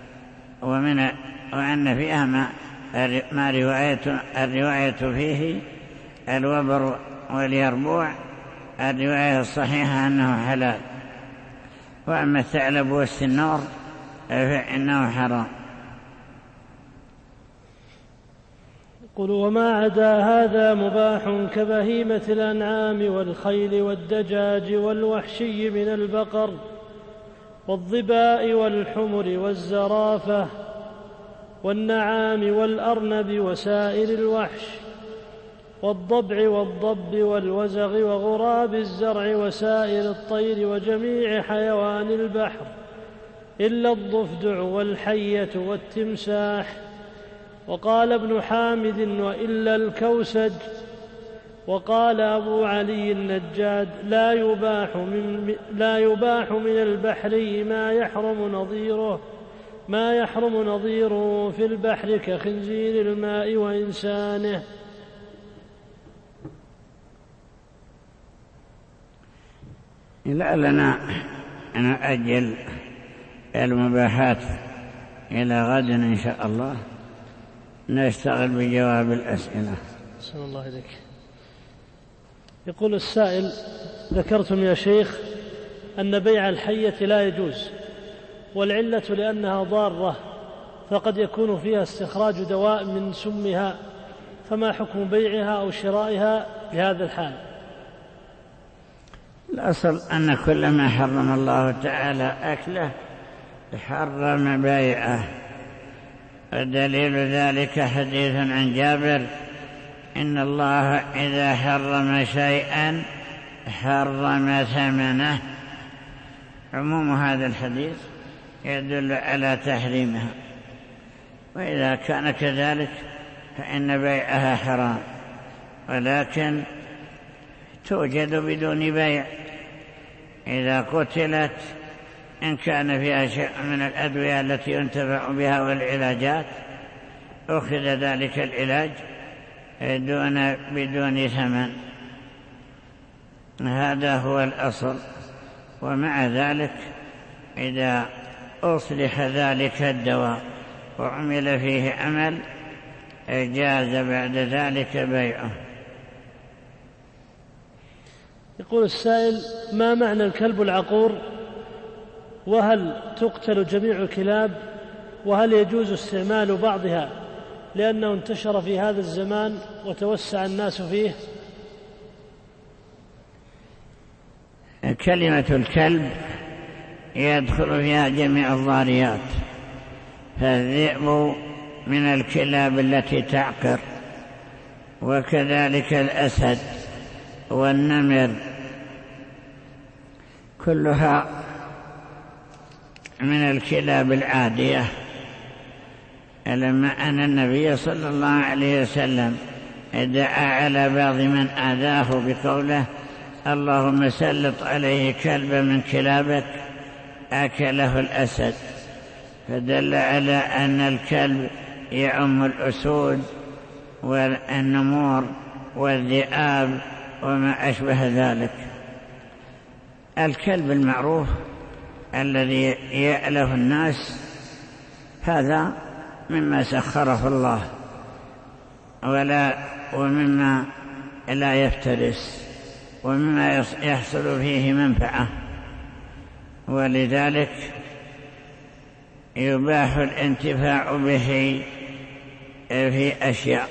Speaker 1: وأن فيها ما الرواية فيه الوبر واليربوع، الرواية الصحيحة أنه حلال. وأما الثعلب والسنور فإنه حرام.
Speaker 2: يقول: وما عدا هذا مباح كبهيمة الأنعام والخيل والدجاج والوحشي من البقر والظباء والحمر والزرافة والنعام والأرنب وسائر الوحش والضبع والضب والوزغ وغراب الزرع وسائر الطير وجميع حيوان البحر إلا الضفدع والحية والتمساح. وقال ابن حامد: وإلا الكوسج. وقال أبو علي النجاد: لا يباح من البحر ما يحرم نظيره في البحر كخنزير الماء وإنسانه.
Speaker 1: لعلنا نؤجل المباحات إلى غد إن شاء الله، نشتغل بجواب الأسئلة.
Speaker 2: بسم الله إليك. يقول السائل: ذكرتم يا شيخ أن بيع الحية لا يجوز، والعلة لأنها ضارة، فقد يكون فيها استخراج دواء من سمها، فما حكم بيعها أو شرائها بهذا الحال؟
Speaker 1: الأصل أن كل ما حرم الله تعالى أكله حرم بيعه، ودليل ذلك حديث عن جابر: إن الله إذا حرم شيئا حرم ثمنه. عموم هذا الحديث يدل على تحريمها، وإذا كان كذلك فإن بيعها حرام، ولكن توجد بدون بيع. إذا قتلت إن كان فيها شيء من الأدوية التي ينتفع بها والعلاجات أخذ ذلك العلاج بدون ثمن، هذا هو الأصل. ومع ذلك إذا أصلح ذلك الدواء وعمل فيه عمل جاز بعد ذلك بيعه.
Speaker 2: يقول السائل: ما معنى الكلب العقور؟ وهل تقتل جميع الكلاب؟ وهل يجوز استعمال بعضها لأنه انتشر في هذا الزمان وتوسع الناس فيه؟
Speaker 1: كلمة الكلب يدخل فيها جميع الضاريات، فالذئب من الكلاب التي تعقر، وكذلك الأسد والنمر، كلها من الكلاب العادية. لما أن النبي صلى الله عليه وسلم دعا على بعض من آذاه بقوله: اللهم سلط عليه كلبا من كلابك أكله الأسد، فدل على أن الكلب يعم الأسود والنمور والذئاب وما أشبه ذلك. الكلب المعروف الذي يأله الناس هذا مما سخره الله ومما لا يفترس، ومما يحصل فيه منفعة، ولذلك يباح الانتفاع به في أشياء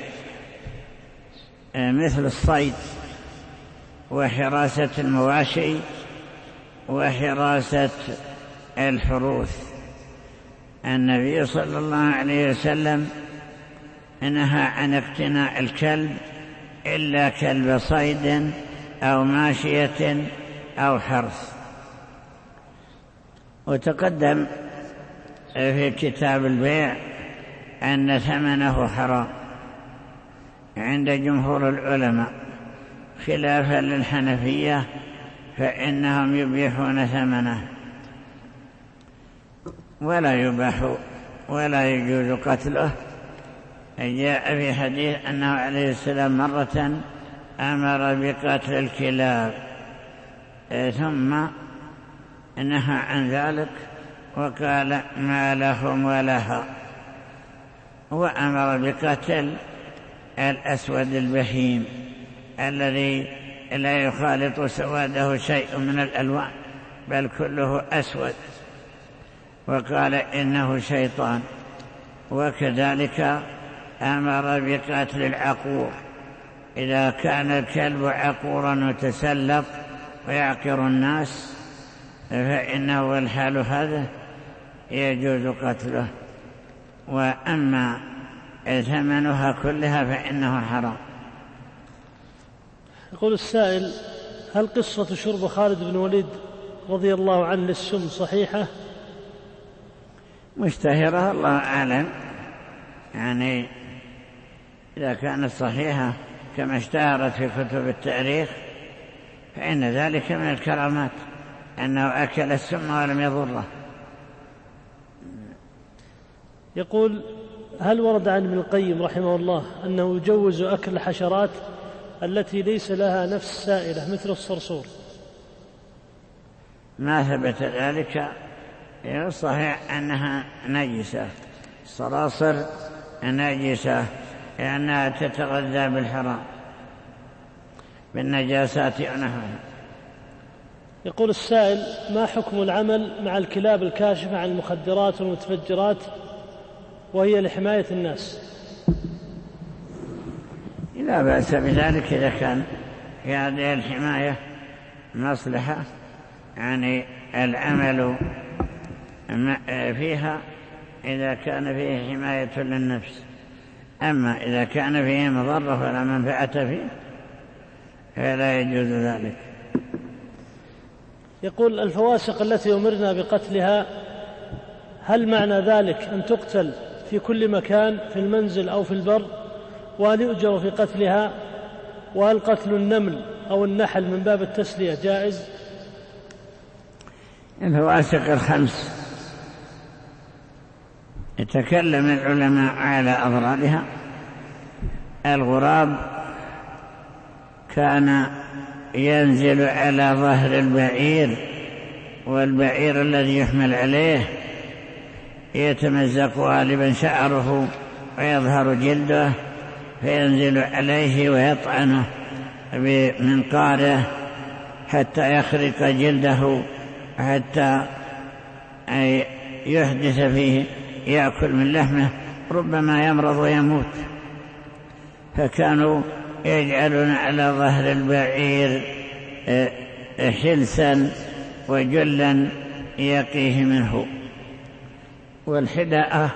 Speaker 1: مثل الصيد وحراسة المواشي وحراسة الحروث. النبي صلى الله عليه وسلم نهى عن اقتناء الكلب إلا كلب صيد أو ماشية أو حرث. وتقدم في كتاب البيع أن ثمنه حرام عند جمهور العلماء، خلافا للحنفية فإنهم يبيحون ثمنه ولا يباح ولا يجوز قتله. جاء في حديث أنه عليه السلام مرة أمر بقتل الكلاب ثم نهى عن ذلك وقال: ما لهم ولها. وأمر بقتل الأسود البهيم الذي لا يخالط سواده شيء من الألوان بل كله أسود، وقال إنه شيطان. وكذلك أمر بقتل العقور، إذا كان الكلب عقورا متسلط ويعقر الناس فإنه الحال هذا يجوز قتله، وأما ثمنها كلها فإنه حرام.
Speaker 2: يقول السائل: هل قصة شرب خالد بن وليد رضي الله عنه للسم صحيحة؟
Speaker 1: مشتهرة، الله أعلم، يعني إذا كانت صحيحة كما اشتهرت في كتب التاريخ فإن ذلك من الكرامات، أنه أكل السم ولم يضره.
Speaker 2: يقول: هل ورد عن ابن القيم رحمه الله أنه يجوز أكل الحشرات التي ليس لها نفس سائلة مثل الصرصور؟
Speaker 1: ما ثبت ذلك. الصحيح أنها نجسة، الصراصر نجسة لأنها تتغذى بالحرام بالنجاسات ونحوها.
Speaker 2: يقول السائل: ما حكم العمل مع الكلاب الكاشفة عن المخدرات والمتفجرات وهي لحماية الناس؟
Speaker 1: لا بأس بذلك إذا كان في هذه الحماية مصلحة، يعني العمل فيها إذا كان فيه حماية للنفس. أما إذا كان فيه مضرة ولا منفعة فيه فلا يجوز ذلك.
Speaker 2: يقول: الفواسق التي أمرنا بقتلها هل معنى ذلك أن تقتل في كل مكان في المنزل أو في البر؟ وهل يؤجر في قتلها؟ وهل قتل النمل أو النحل من باب التسلية جائز؟
Speaker 1: الفواسق الخمس يتكلم العلماء على أضرارها. الغراب كان ينزل على ظهر البعير، والبعير الذي يحمل عليه يتمزق غالبا شعره ويظهر جلده، فينزل عليه ويطعنه بمنقاره حتى يخرق جلده، حتى يحدث فيه، يأكل من لحمه، ربما يمرض ويموت. فكانوا يجعلون على ظهر البعير حلسا وجلا يقيه منه. والحداءة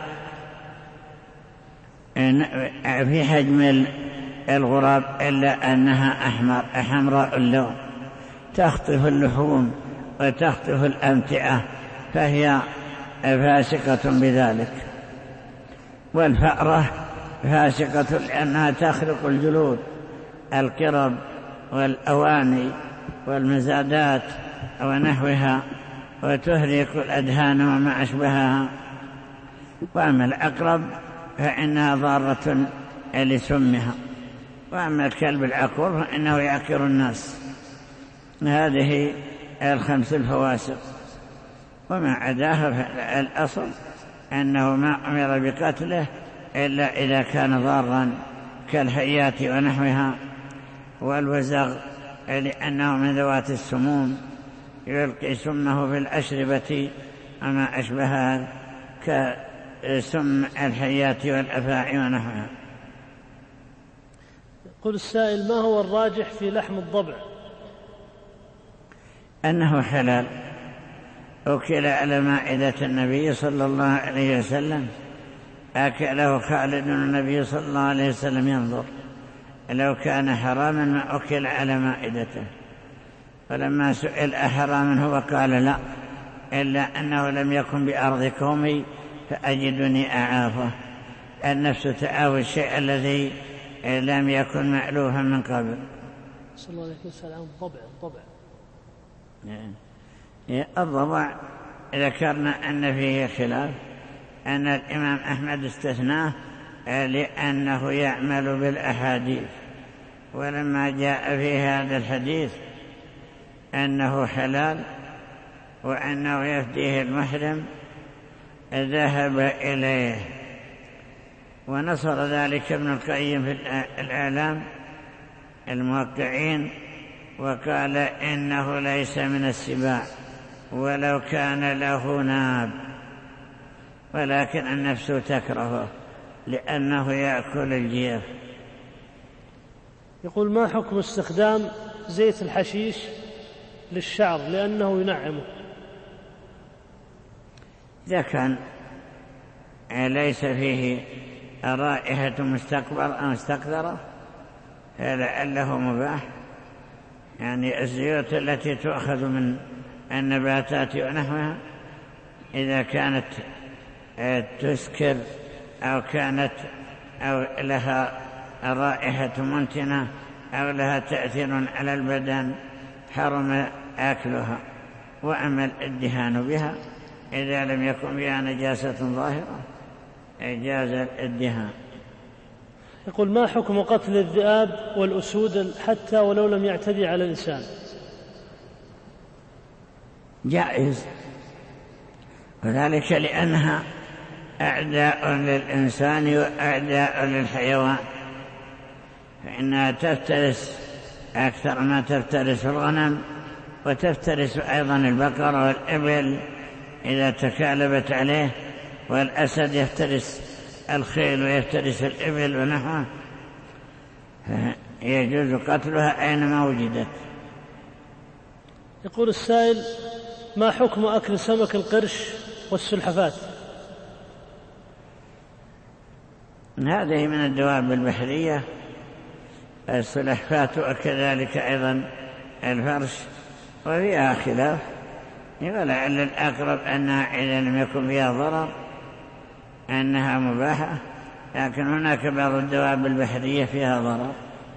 Speaker 1: في حجم الغراب إلا أنها حمراء اللون، تخطف اللحوم وتخطف الأمتعة، فهي فاسقة بذلك. والفأرة فاسقة لأنها تخرق الجلود، القرب والأواني والمزادات ونحوها، وتهرق الأدهان وما أشبهها. وأما العقرب فإنها ضارة لسمها. وأما الكلب العقور فإنه يعقر الناس. هذه الخمس الفواسق، وما عداها فالأصل أنه ما أمر بقتله إلا إذا كان ضارا كالحيات ونحوها، والوزغ لأنه من ذوات السموم يلقي سمه في الأشربة وما أشبهها كسم الحيات والأفاعي ونحوها.
Speaker 2: يقول السائل: ما هو الراجح في لحم الضبع؟
Speaker 1: أنه حلال، أكل على مائدة النبي صلى الله عليه وسلم، أكله خالد النبي صلى الله عليه وسلم ينظر، لو كان حراما ما أكل على مائدته. فلما سئل أحراما هو قال لا، إلا أنه لم يكن بأرض قومي فأجدني أعافه. النفس تعافي الشيء الذي لم يكن مألوفا من قبل.
Speaker 2: صلى الله عليه وسلم.
Speaker 1: الضبع ذكرنا أن فيه خلاف، أن الإمام أحمد استثناه لأنه يعمل بالأحاديث، ولما جاء في هذا الحديث أنه حلال وأنه يفديه المحرم ذهب إليه. ونصر ذلك ابن القيم في الإعلام الموقعين، وقال إنه ليس من السباع ولو كان له ناب، ولكن النفس تكرهه لأنه يأكل الجيف.
Speaker 2: يقول: ما حكم استخدام زيت الحشيش للشعر لأنه ينعمه؟
Speaker 1: إذا كان ليس فيه رائحة مستقذرة فلعله مباح، يعني الزيوت التي تؤخذ من النباتات ونحوها إذا كانت تسكر أو كانت أو لها رائحة منتنة أو لها تأثير على البدن حرم أكلها. وأما الادهان بها إذا لم يكن بها نجاسة ظاهرة جاز الادهان.
Speaker 2: يقول: ما حكم قتل الذئاب والأسود حتى ولو لم يعتدي على الإنسان؟
Speaker 1: جائز، وذلك لأنها أعداء للإنسان وأعداء للحيوان، فإنها تفترس أكثر ما تفترس الغنم وتفترس أيضا البقر والإبل إذا تكالبت عليه، والأسد يفترس الخيل ويفترس الإبل ونحوه، يجوز قتلها أينما وجدت.
Speaker 2: يقول السائل: ما حكم أكل سمك القرش والسلحفاة؟
Speaker 1: هذه من الدواب البحرية، السلحفاة وكذلك أيضا الفرش، وفيها خلاف، ولعل الأقرب أنها إذا لم يكن فيها ضرر أنها مباحة، لكن هناك بعض الدواب البحرية فيها ضرر.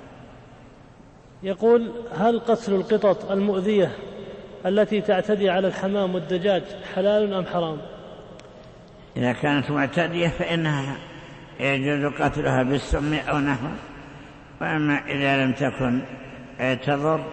Speaker 2: يقول: هل قتل القطط المؤذية التي تعتدي على الحمام والدجاج حلال أم حرام؟
Speaker 1: إذا كانت معتدية فإنها يجوز قتلها بالسم أو نحو، وأما إذا لم تكن تضر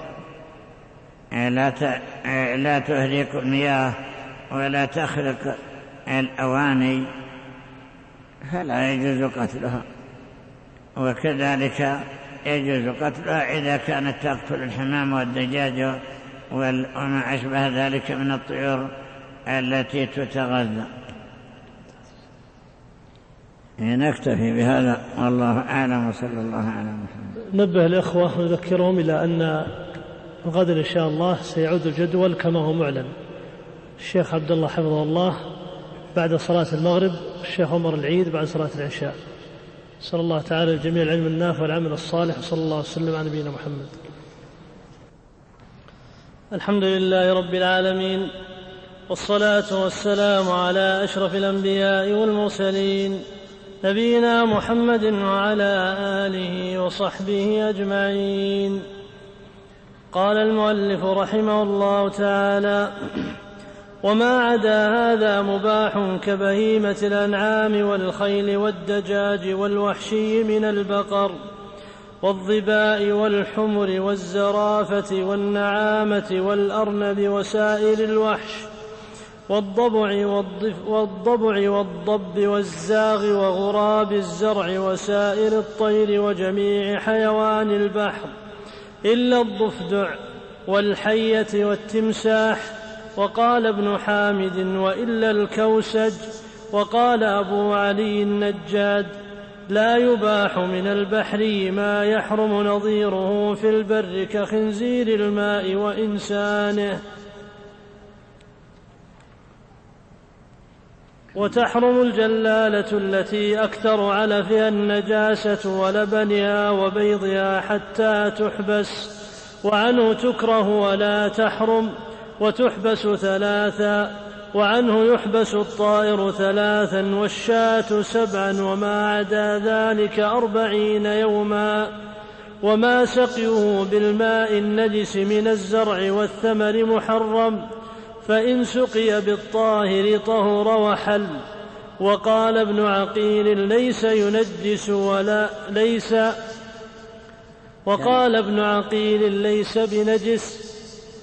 Speaker 1: لا تهلك المياه ولا تخرق الأواني فلا يجوز قتلها، وكذلك يجوز قتلها إذا كانت تقتل الحمام والدجاج وما أشبه ذلك من الطيور التي تتغذى. نكتفي بهذا والله أعلم، وصلى الله على محمد.
Speaker 2: نبه الإخوة ونذكرهم إلى أن غدا إن شاء الله سيعود الجدول كما هو معلن. الشيخ عبد الله حفظه الله بعد صلاة المغرب، الشيخ عمر العيد بعد صلاة العشاء. صلى الله تعالى الجميع العلم النافع والعمل الصالح، وصلى الله وسلم على نبينا محمد. الحمد لله رب العالمين، والصلاة والسلام على أشرف الأنبياء والمرسلين، نبينا محمد وعلى آله وصحبه أجمعين. قال المؤلف رحمه الله تعالى: وما عدا هذا مباح كبهيمة الأنعام والخيل والدجاج والوحشي من البقر والظباء والحمر والزرافة والنعامة والأرنب وسائر الوحش والضبع والضب والزاغ وغراب الزرع وسائر الطير وجميع حيوان البحر إلا الضفدع والحية والتمساح. وقال ابن حامد: وإلا الكوسج. وقال أبو علي النجاد: لا يباح من البحر ما يحرم نظيره في البر كخنزير الماء وإنسانه. وتحرم الجلالة التي أكثر علفها النجاسة ولبنها وبيضها حتى تحبس، وعنه تكره ولا تحرم، وتحبس 3، وعنه يحبس الطائر 3 والشاة 7 وما عدا ذلك 40 يوما. وما سقيه بالماء النجس من الزرع والثمر محرم، فإن سقي بالطاهر طهر وحل. وقال ابن عقيل: ليس ينجس ولا ليس وقال ابن عقيل: ليس بنجس،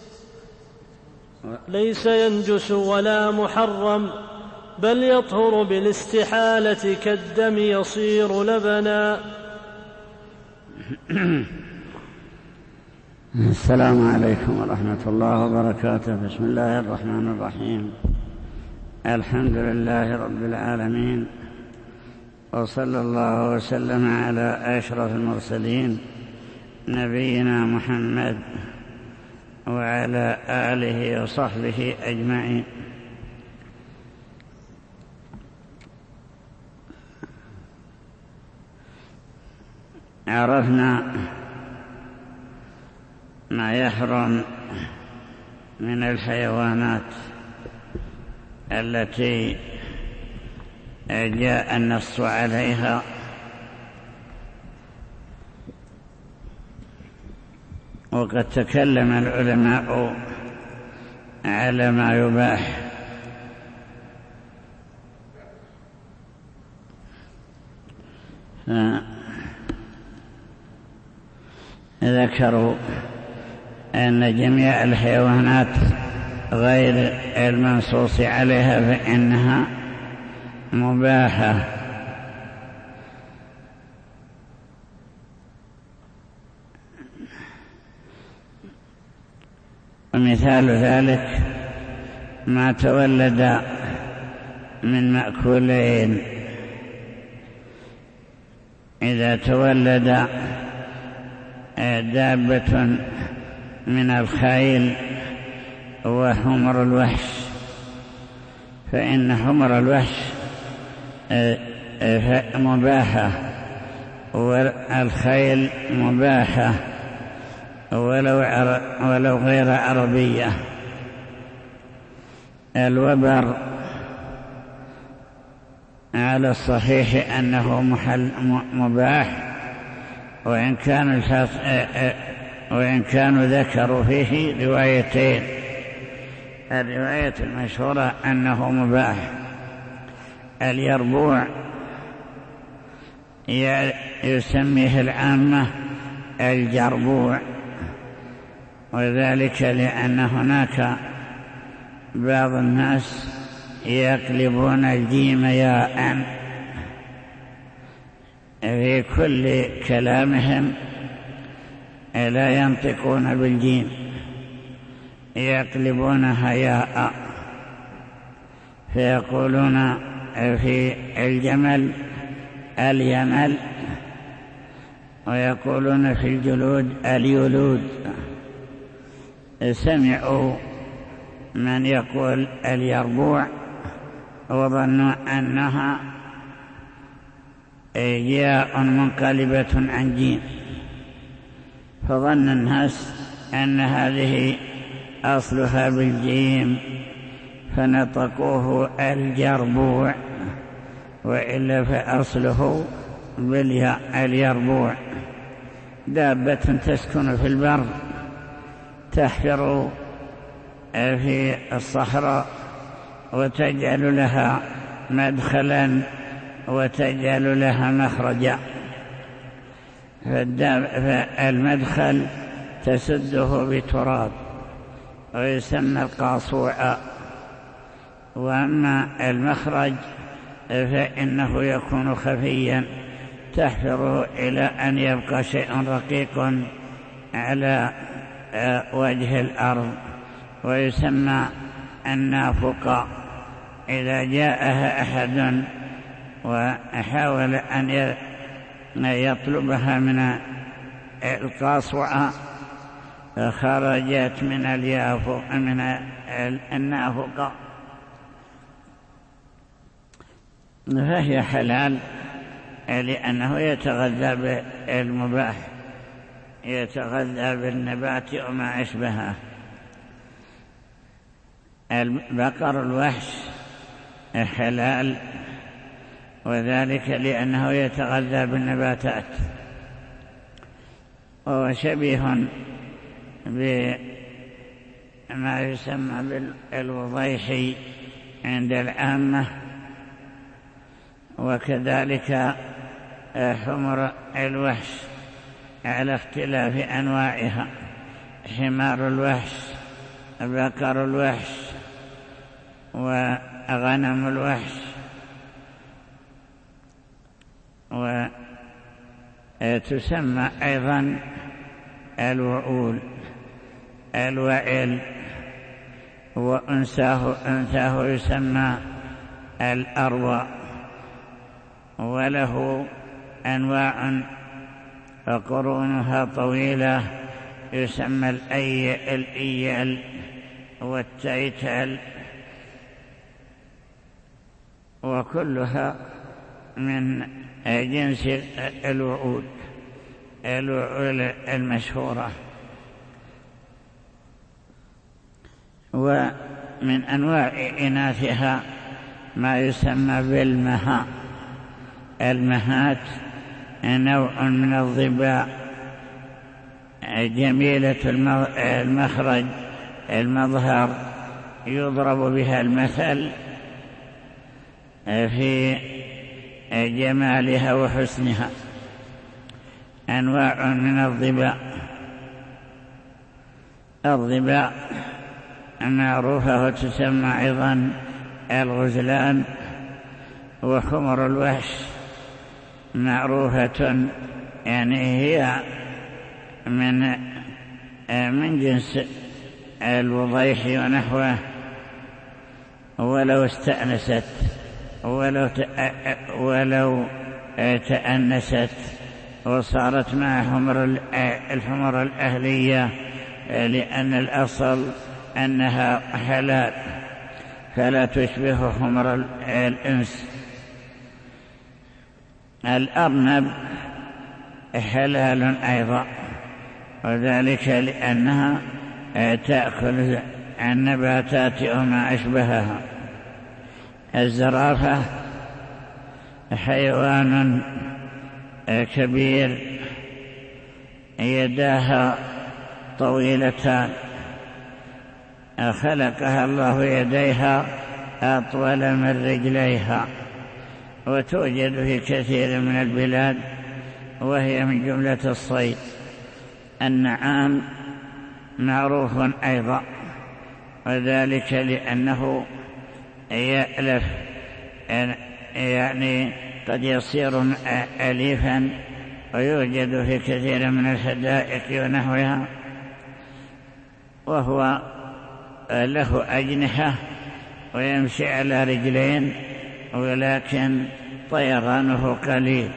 Speaker 2: ليس ينجس ولا محرم، بل يطهر بالاستحالة كالدم يصير لبنا.
Speaker 1: السلام عليكم ورحمة الله وبركاته. بسم الله الرحمن الرحيم. الحمد لله رب العالمين، وصلى الله وسلم على أشرف المرسلين نبينا محمد وعلى آله وصحبه أجمعين. عرفنا ما يحرم من الحيوانات التي جاء النص عليها، وقد تكلم العلماء على ما يباح. ذكروا أن جميع الحيوانات غير المنصوص عليها فإنها مباحة، مثال ذلك ما تولد من مأكولين. إذا تولد دابة من الخيل وحمر الوحش، فإن حمر الوحش مباحة والخيل مباحة ولو غير عربية. الوبر على الصحيح أنه مباح، وإن كانوا ذكروا فيه روايتين. الرواية المشهورة أنه مباح. اليربوع يسميه العامة الجربوع، وذلك لأن هناك بعض الناس يقلبون الجيم ياء في كل كلامهم، لا ينطقون بالجيم، يقلبونها ياء، فيقولون في الجمل اليمل، ويقولون في الجلود اليلود. سمعوا من يقول اليربوع وظنوا أنها ياء منقلبة عن جيم، فظن الناس أن هذه أصلها بالجيم فنطقوه الجربوع، وإلا فأصله بالياء اليربوع. دابة تسكن في البر تحفر في الصحراء وتجعل لها مدخلا وتجعل لها مخرجا، فالمدخل تسده بتراب ويسمى القاصوع، وأما المخرج فإنه يكون خفيا تحفره إلى أن يبقى شيء رقيق على وجه الأرض، ويسمى النافقة. إذا جاءها أحد وحاول أن يطلبها من القاصوعة خرجت من النافقة، فهي حلال لأنه يتغذى بالمباح، يتغذى بالنبات وما أشبهه. بقر الوحش حلال، وذلك لأنه يتغذى بالنباتات، وهو شبيه بما يسمى بالوضيح عند العامة، وكذلك حمر الوحش على اختلاف أنواعها: حمار الوحش، بقر الوحش، وغنم الوحش. وتسمى أيضا الوعول، الوعل، وأنثاه يسمى الأروى، وله أنواع وقرونها طويلة يسمى الإيل والتيتل، وكلها من جنس الوعول المشهورة. ومن أنواع إناثها ما يسمى بالمها. المهات نوع من الظباء جميلة المخرج المظهر، يضرب بها المثل في جمالها وحسنها. أنواع من الظباء معروفة وتسمى أيضا الغزلان. وحمر الوحش معروفة، يعني هي من جنس الوضيح ونحوه ولو استأنست ولو تأنست وصارت معهم الحمر الأهلية، لأن الأصل أنها حلال فلا تشبه حمر الإنس. الأرنب حلال أيضا، وذلك لأنها تأكل النباتات وما أشبهها. الزرافة حيوان كبير يداها طويلتان، خلقها الله يديها أطول من رجليها، وتوجد في كثير من البلاد وهي من جملة الصيد. النعام معروف أيضا، وذلك لأنه يألف، يعني قد يصير أليفا، ويوجد في كثير من الحدائق ونحوها، وهو له أجنحة ويمشي على رجلين، ولكن طيرانه قليل.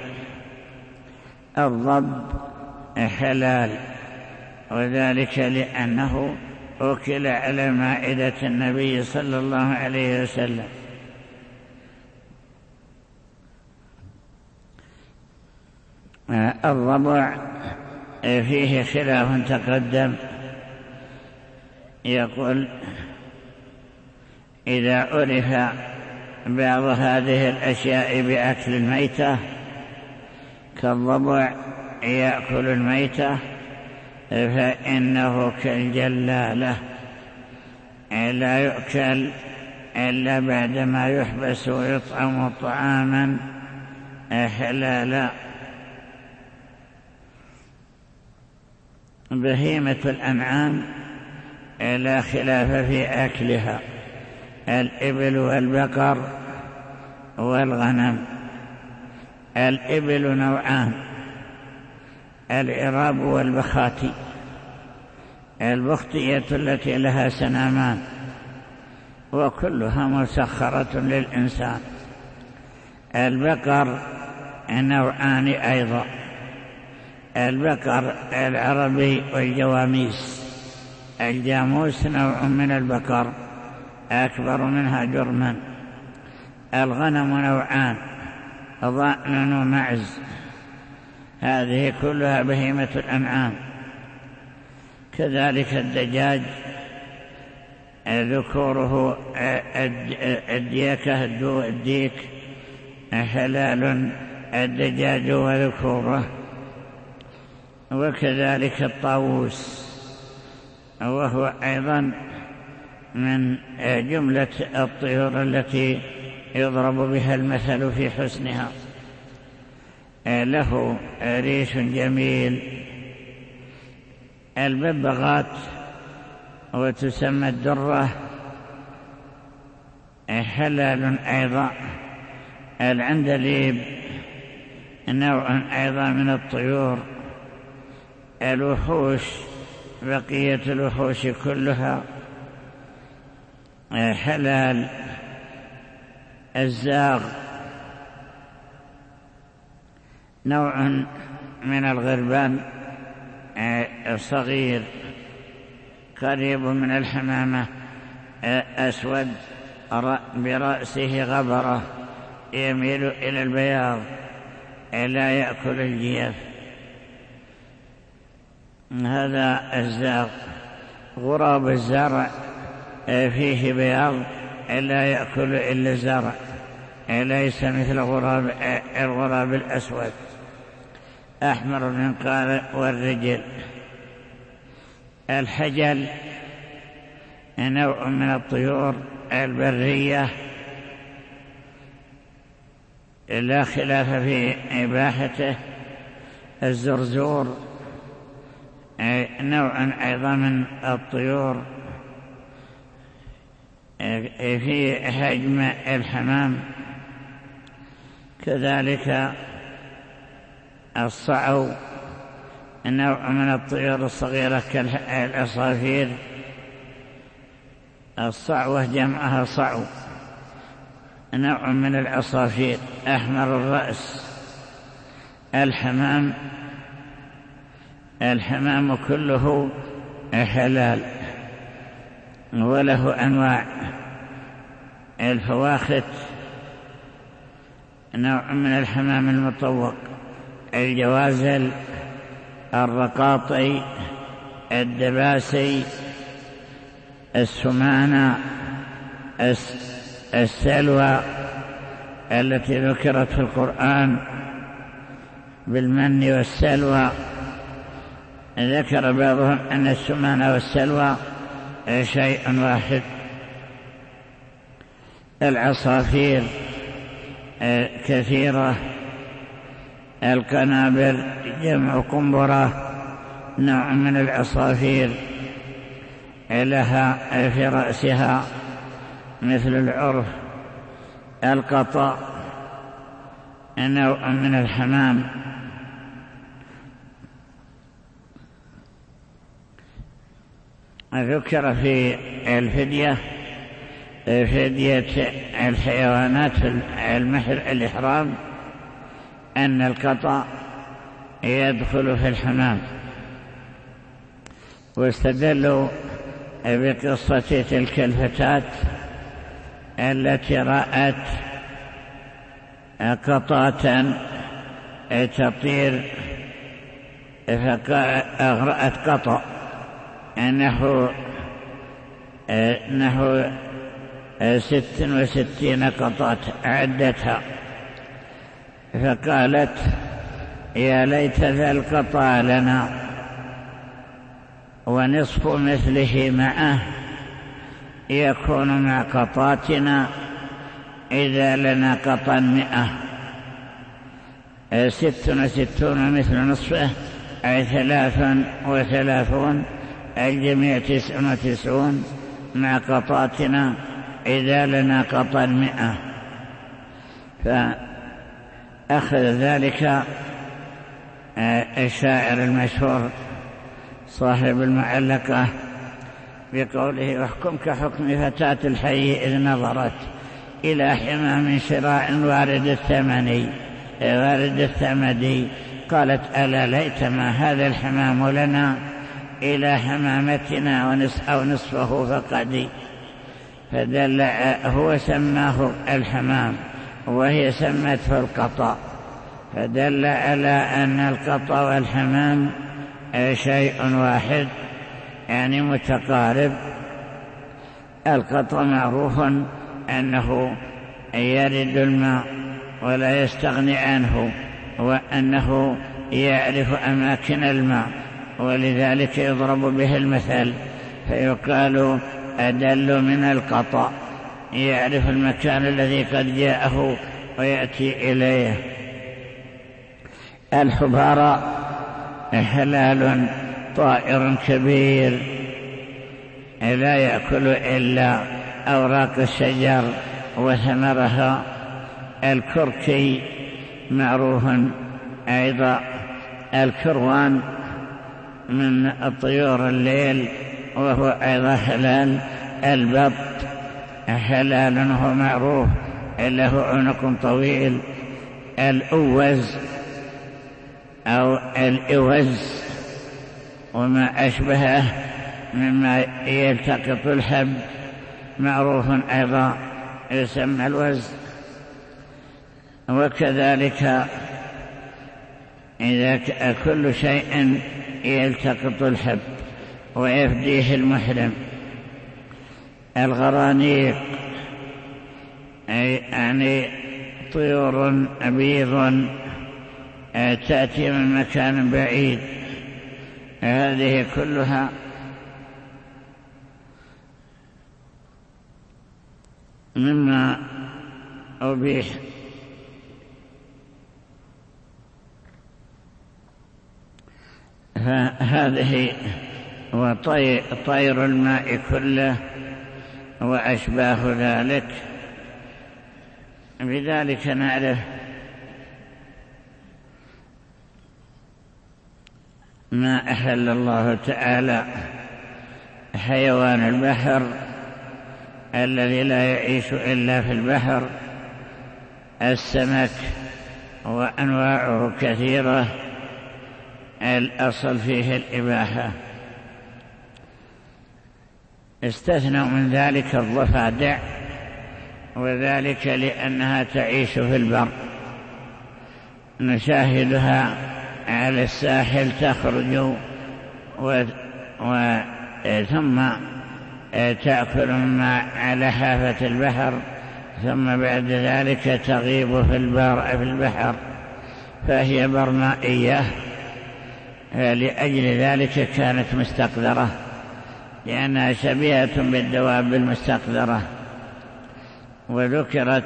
Speaker 1: الضب حلال، وذلك لأنه أكل على مائدة النبي صلى الله عليه وسلم. الضبع فيه خلاف تقدم، يقول إذا عرف بعض هذه الأشياء بأكل الميتة كالضبع يأكل الميتة فإنه كالجلالة لا يؤكل إلا بعدما يحبس ويطعم طعاما حلالا. بهيمة الأنعام لا خلاف في أكلها، الإبل والبقر والغنم. الإبل نوعان، العراب والبخاتي. البختية التي لها سنامان وكلها مسخرة للإنسان. البقر نوعان أيضا، البقر العربي والجواميس. الجاموس نوع من البقر أكبر منها جرما. الغنم نوعان، ضأن ومعز، هذه كلها بهيمة الأنعام. كذلك الدجاج ذكوره الديكة الديك حلال الدجاج وذكوره. وكذلك الطاووس، وهو أيضا من جملة الطيور التي يضرب بها المثل في حسنها، له ريش جميل. الببغاء وتسمى الدرة حلال أيضا. العندليب نوع أيضا من الطيور. الوحوش بقية الوحوش كلها حلال. الزاغ نوع من الغربان صغير قريب من الحمامة، أسود برأسه غبرة يميل إلى البياض، لا يأكل الجيف. هذا الزاغ. غراب الزرع فيه بياض لا يأكل إلا الزرع، ليس مثل الغراب الأسود. أحمر المنقار والرجل. الحجل نوع من الطيور البرية لا خلاف في إباحته. الزرزور نوع أيضا من الطيور في حجم الحمام. كذلك الصعو نوع من الطيور الصغيرة كالعصافير الصعوة جمعها صعو، نوع من العصافير أحمر الرأس. الحمام كله حلال، وله أنواع. الفواخت نوع من الحمام المطوق، الجوازل، الرقاطي، الدباسي، السمانة، السلوى التي ذكرت في القرآن بالمن والسلوى. ذكر بعضهم أن السمانة والسلوى شيء واحد. العصافير كثيرة. القنابر جمع قنبرة، نوع من العصافير لها في رأسها مثل العرف. القطا نوع من الحمام. ذكر في الفدية فدية الحيوانات في الإحرام أن القطا يدخل في الحمام، واستدلوا بقصة تلك الفتاة التي رأت قطاة تطير، فأغرأت قطا نحو 66 قطاة عدتها، فقالت يا ليت ذا القطا لنا ونصف مثله معه يكون مع قطاتنا إذا لنا قطا 100. 66 مثل نصفه أي 33، الجميع 99 مع قطاتنا إذا لنا قطا 100. فأخذ ذلك الشاعر المشهور صاحب المعلقة بقوله واحكم كحكم فتاة الحي إذ نظرت إلى حمام شراع وارد الثمدي قالت ألا ليتما هذا الحمام لنا إلى حمامتنا أو نصفه فقدي. فدل هو سماه الحمام وهي سمته القطا، فدل على أن القطا والحمام شيء واحد يعني متقارب. القطا معروف أنه يرد الماء ولا يستغني عنه، وأنه يعرف أماكن الماء، ولذلك يضرب به المثل فيقال أدل من القطا، يعرف المكان الذي قد جاءه ويأتي إليه. الحبارى حلال طائر كبير لا يأكل إلا أوراق الشجر وثمرها. الكركي معروف أيضا. الكروان من الطيور الليل وهو أيضا حلال. البط حلال وهو معروف له عنق طويل. الأوز أو الإوز وما أشبهه مما يلتقط الحب معروف أيضا يسمى الوز. وكذلك إذا كل شيء يلتقط الحب ويفديه المحرم. الغرانيق يعني طيور بيض تأتي من مكان بعيد، هذه كلها مما أبيح. فهذه وطير الماء كله وأشباه ذلك. بذلك نعرف ما أحل الله تعالى. حيوان البحر الذي لا يعيش إلا في البحر. السمك وأنواعه كثيرة، الأصل فيه الإباحة. استثنوا من ذلك الضفادع، وذلك لأنها تعيش في البر، نشاهدها على الساحل تخرج ثم تأكل مما على حافة البحر، ثم بعد ذلك تغيب في البحر، فهي برمائية. لأجل ذلك كانت مستقذرة، لأنها شبيهة بالدواب المستقذرة. وذكرت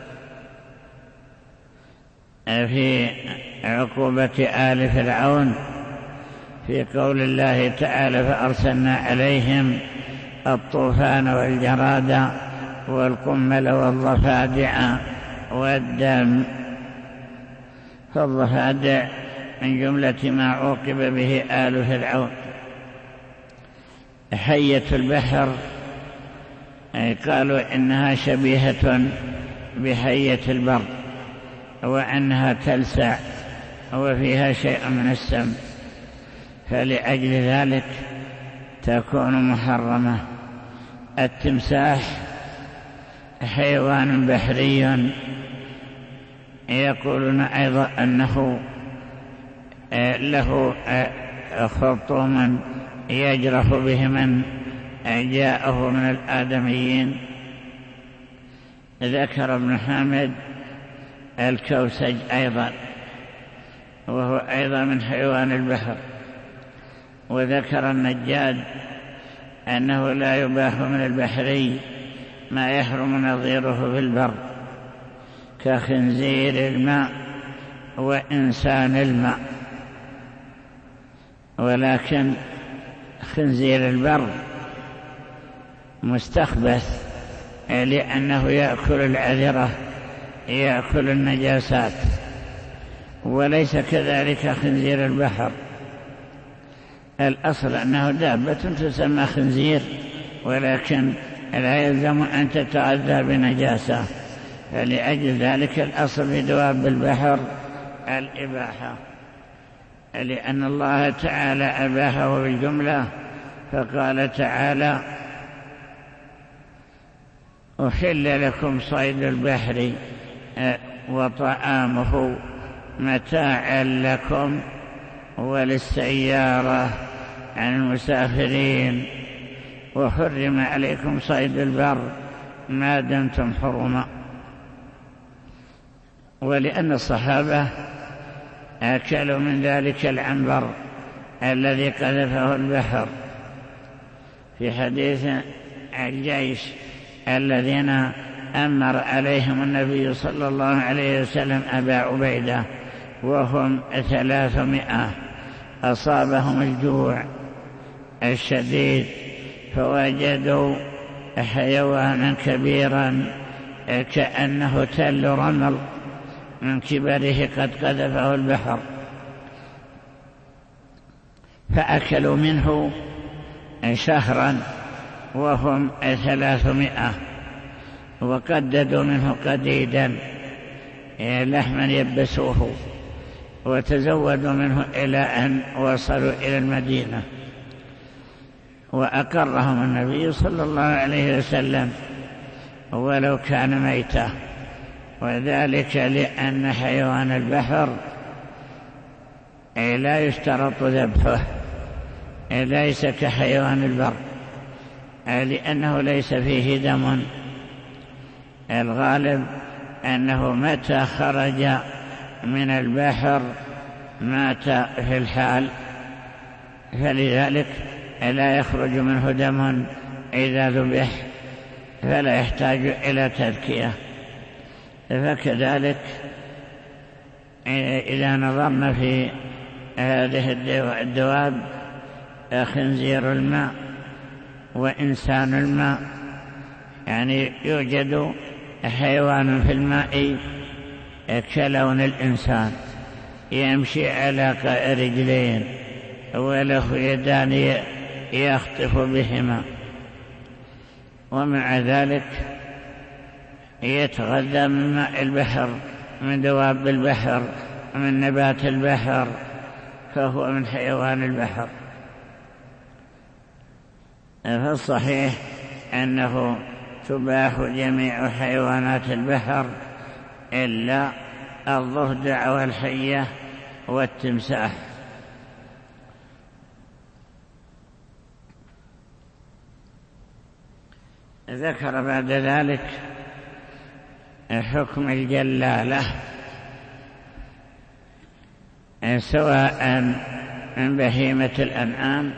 Speaker 1: في عقوبة آل فرعون في قول الله تعالى: فأرسلنا عليهم الطوفان والجراد والقمل والضفادع والدم. فالضفادع من جملة ما عوقب به آل فرعون. حية البحر قالوا إنها شبيهة بحية البر، وأنها تلسع وفيها شيء من السم، فلأجل ذلك تكون محرمة. التمساح حيوان بحري، يقولون أيضا أنه له خرطوم يجرح به من جاءه من الآدميين. ذكر ابن حامد الكوسج أيضا، وهو أيضا من حيوان البحر. وذكر النجاد أنه لا يباح من البحري ما يحرم نظيره في البر، كخنزير الماء وإنسان الماء. ولكن خنزير البر مستخبث، لأنه يأكل العذرة، يأكل النجاسات، وليس كذلك خنزير البحر. الأصل أنه دابة تسمى خنزير، ولكن لا يلزم أن تتغذى بنجاسة، فلأجل ذلك الأصل في دواب البحر الإباحة، لأن الله تعالى أباحه بالجملة. فقال تعالى: أحل لكم صيد البحر وطعامه متاعا لكم وللسيارة عن المسافرين، وحرم عليكم صيد البر ما دمتم حرما. ولأن الصحابة أكلوا من ذلك العنبر الذي قذفه البحر، في حديث الجيش الذين أمر عليهم النبي صلى الله عليه وسلم أبا عبيدة وهم 300، أصابهم الجوع الشديد، فوجدوا حيوانا كبيرا كأنه تل رمل من كبره قد قذفه البحر، فأكلوا منه شهرا وهم 300، وقددوا منه قديدا لحما يبسوه، وتزودوا منه إلى أن وصلوا إلى المدينة. وأقرهم النبي صلى الله عليه وسلم ولو كان ميتا، وذلك لأن حيوان البحر لا يشترط ذبحه، ليس كحيوان البر، لأنه ليس فيه دم. الغالب أنه متى خرج من البحر مات في الحال، فلذلك لا يخرج منه دم إذا ذبح، فلا يحتاج إلى تذكية. فكذلك إذا نظرنا في هذه الدواب، خنزير الماء وإنسان الماء، يعني يوجد حيوان في الماء كلون الإنسان، يمشي على رجلين وله يدان يخطف بهما، ومع ذلك يتغذى من ماء البحر، من دواب البحر، من نبات البحر، فهو من حيوان البحر. فالصحيح أنه تباح جميع حيوانات البحر إلا الضفدع والحية والتمساح. ذكر بعد ذلك حكم الجلالة سواء من بهيمة الأنعام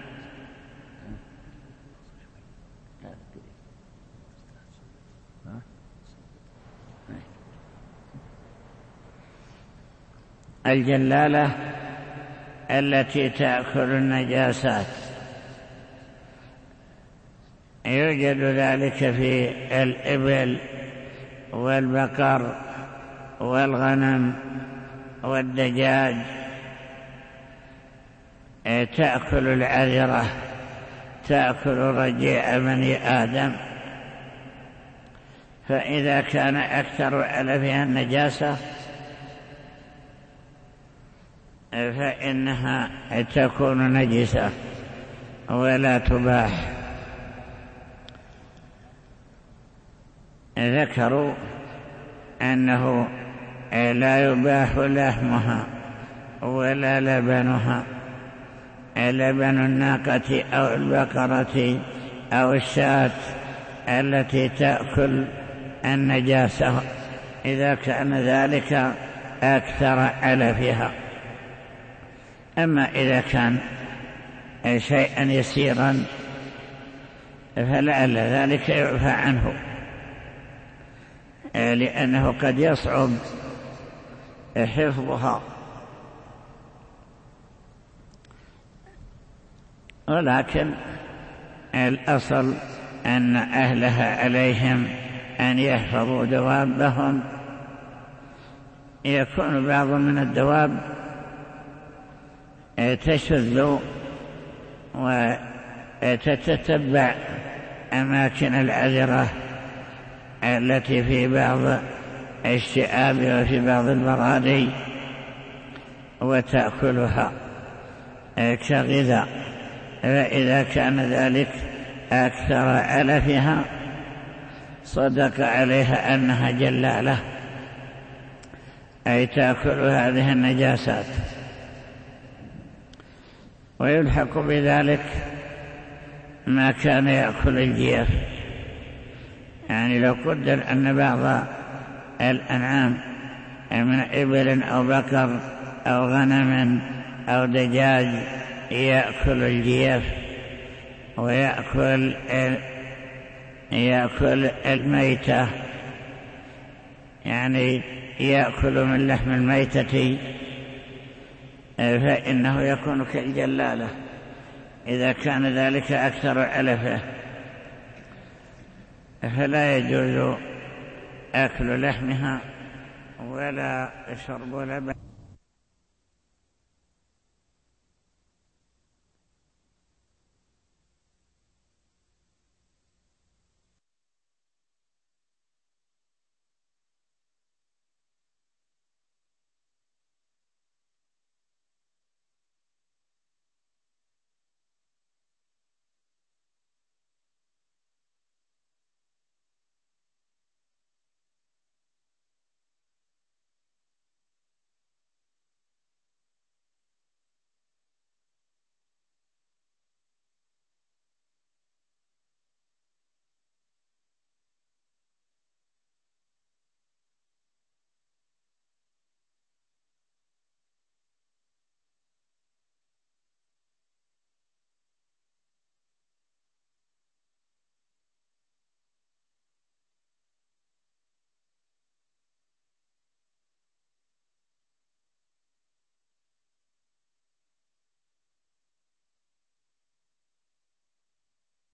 Speaker 1: الجلالة التي تأكل النجاسات، يوجد ذلك في الإبل والبقر والغنم والدجاج، تأكل العذرة، تأكل رجيع بني آدم. فإذا كان أكثر علفها النجاسة فإنها تكون نجسة ولا تباح. ذكروا أنه لا يباح لحمها ولا لبنها، لبن الناقة أو البقرة أو الشاة التي تأكل النجاسة إذا كان ذلك أكثر علفها. أما إذا كان شيئا يسيرا فلعل ذلك يعفى عنه، لأنه قد يصعب حفظها. ولكن الأصل أن أهلها عليهم أن يحفظوا دوابهم. يكون بعض من الدواب تشذ وتتتبع أماكن العذرة التي في بعض الشعاب وفي بعض البراري وتأكلها كغذاء. فإذا كان ذلك أكثر علفها صدق عليها أنها جلالة، أي تأكل هذه النجاسات. ويلحق بذلك ما كان يأكل الجيف، يعني لو قدر أن بعض الأنعام من إبل أو بقر أو غنم أو دجاج يأكل الجيف ويأكل الميتة، يعني يأكل من لحم الميتة، فإنه يكون كالجلالة إذا كان ذلك أكثر علفه. فلا يجوز أكل لحمها ولا شرب لبن.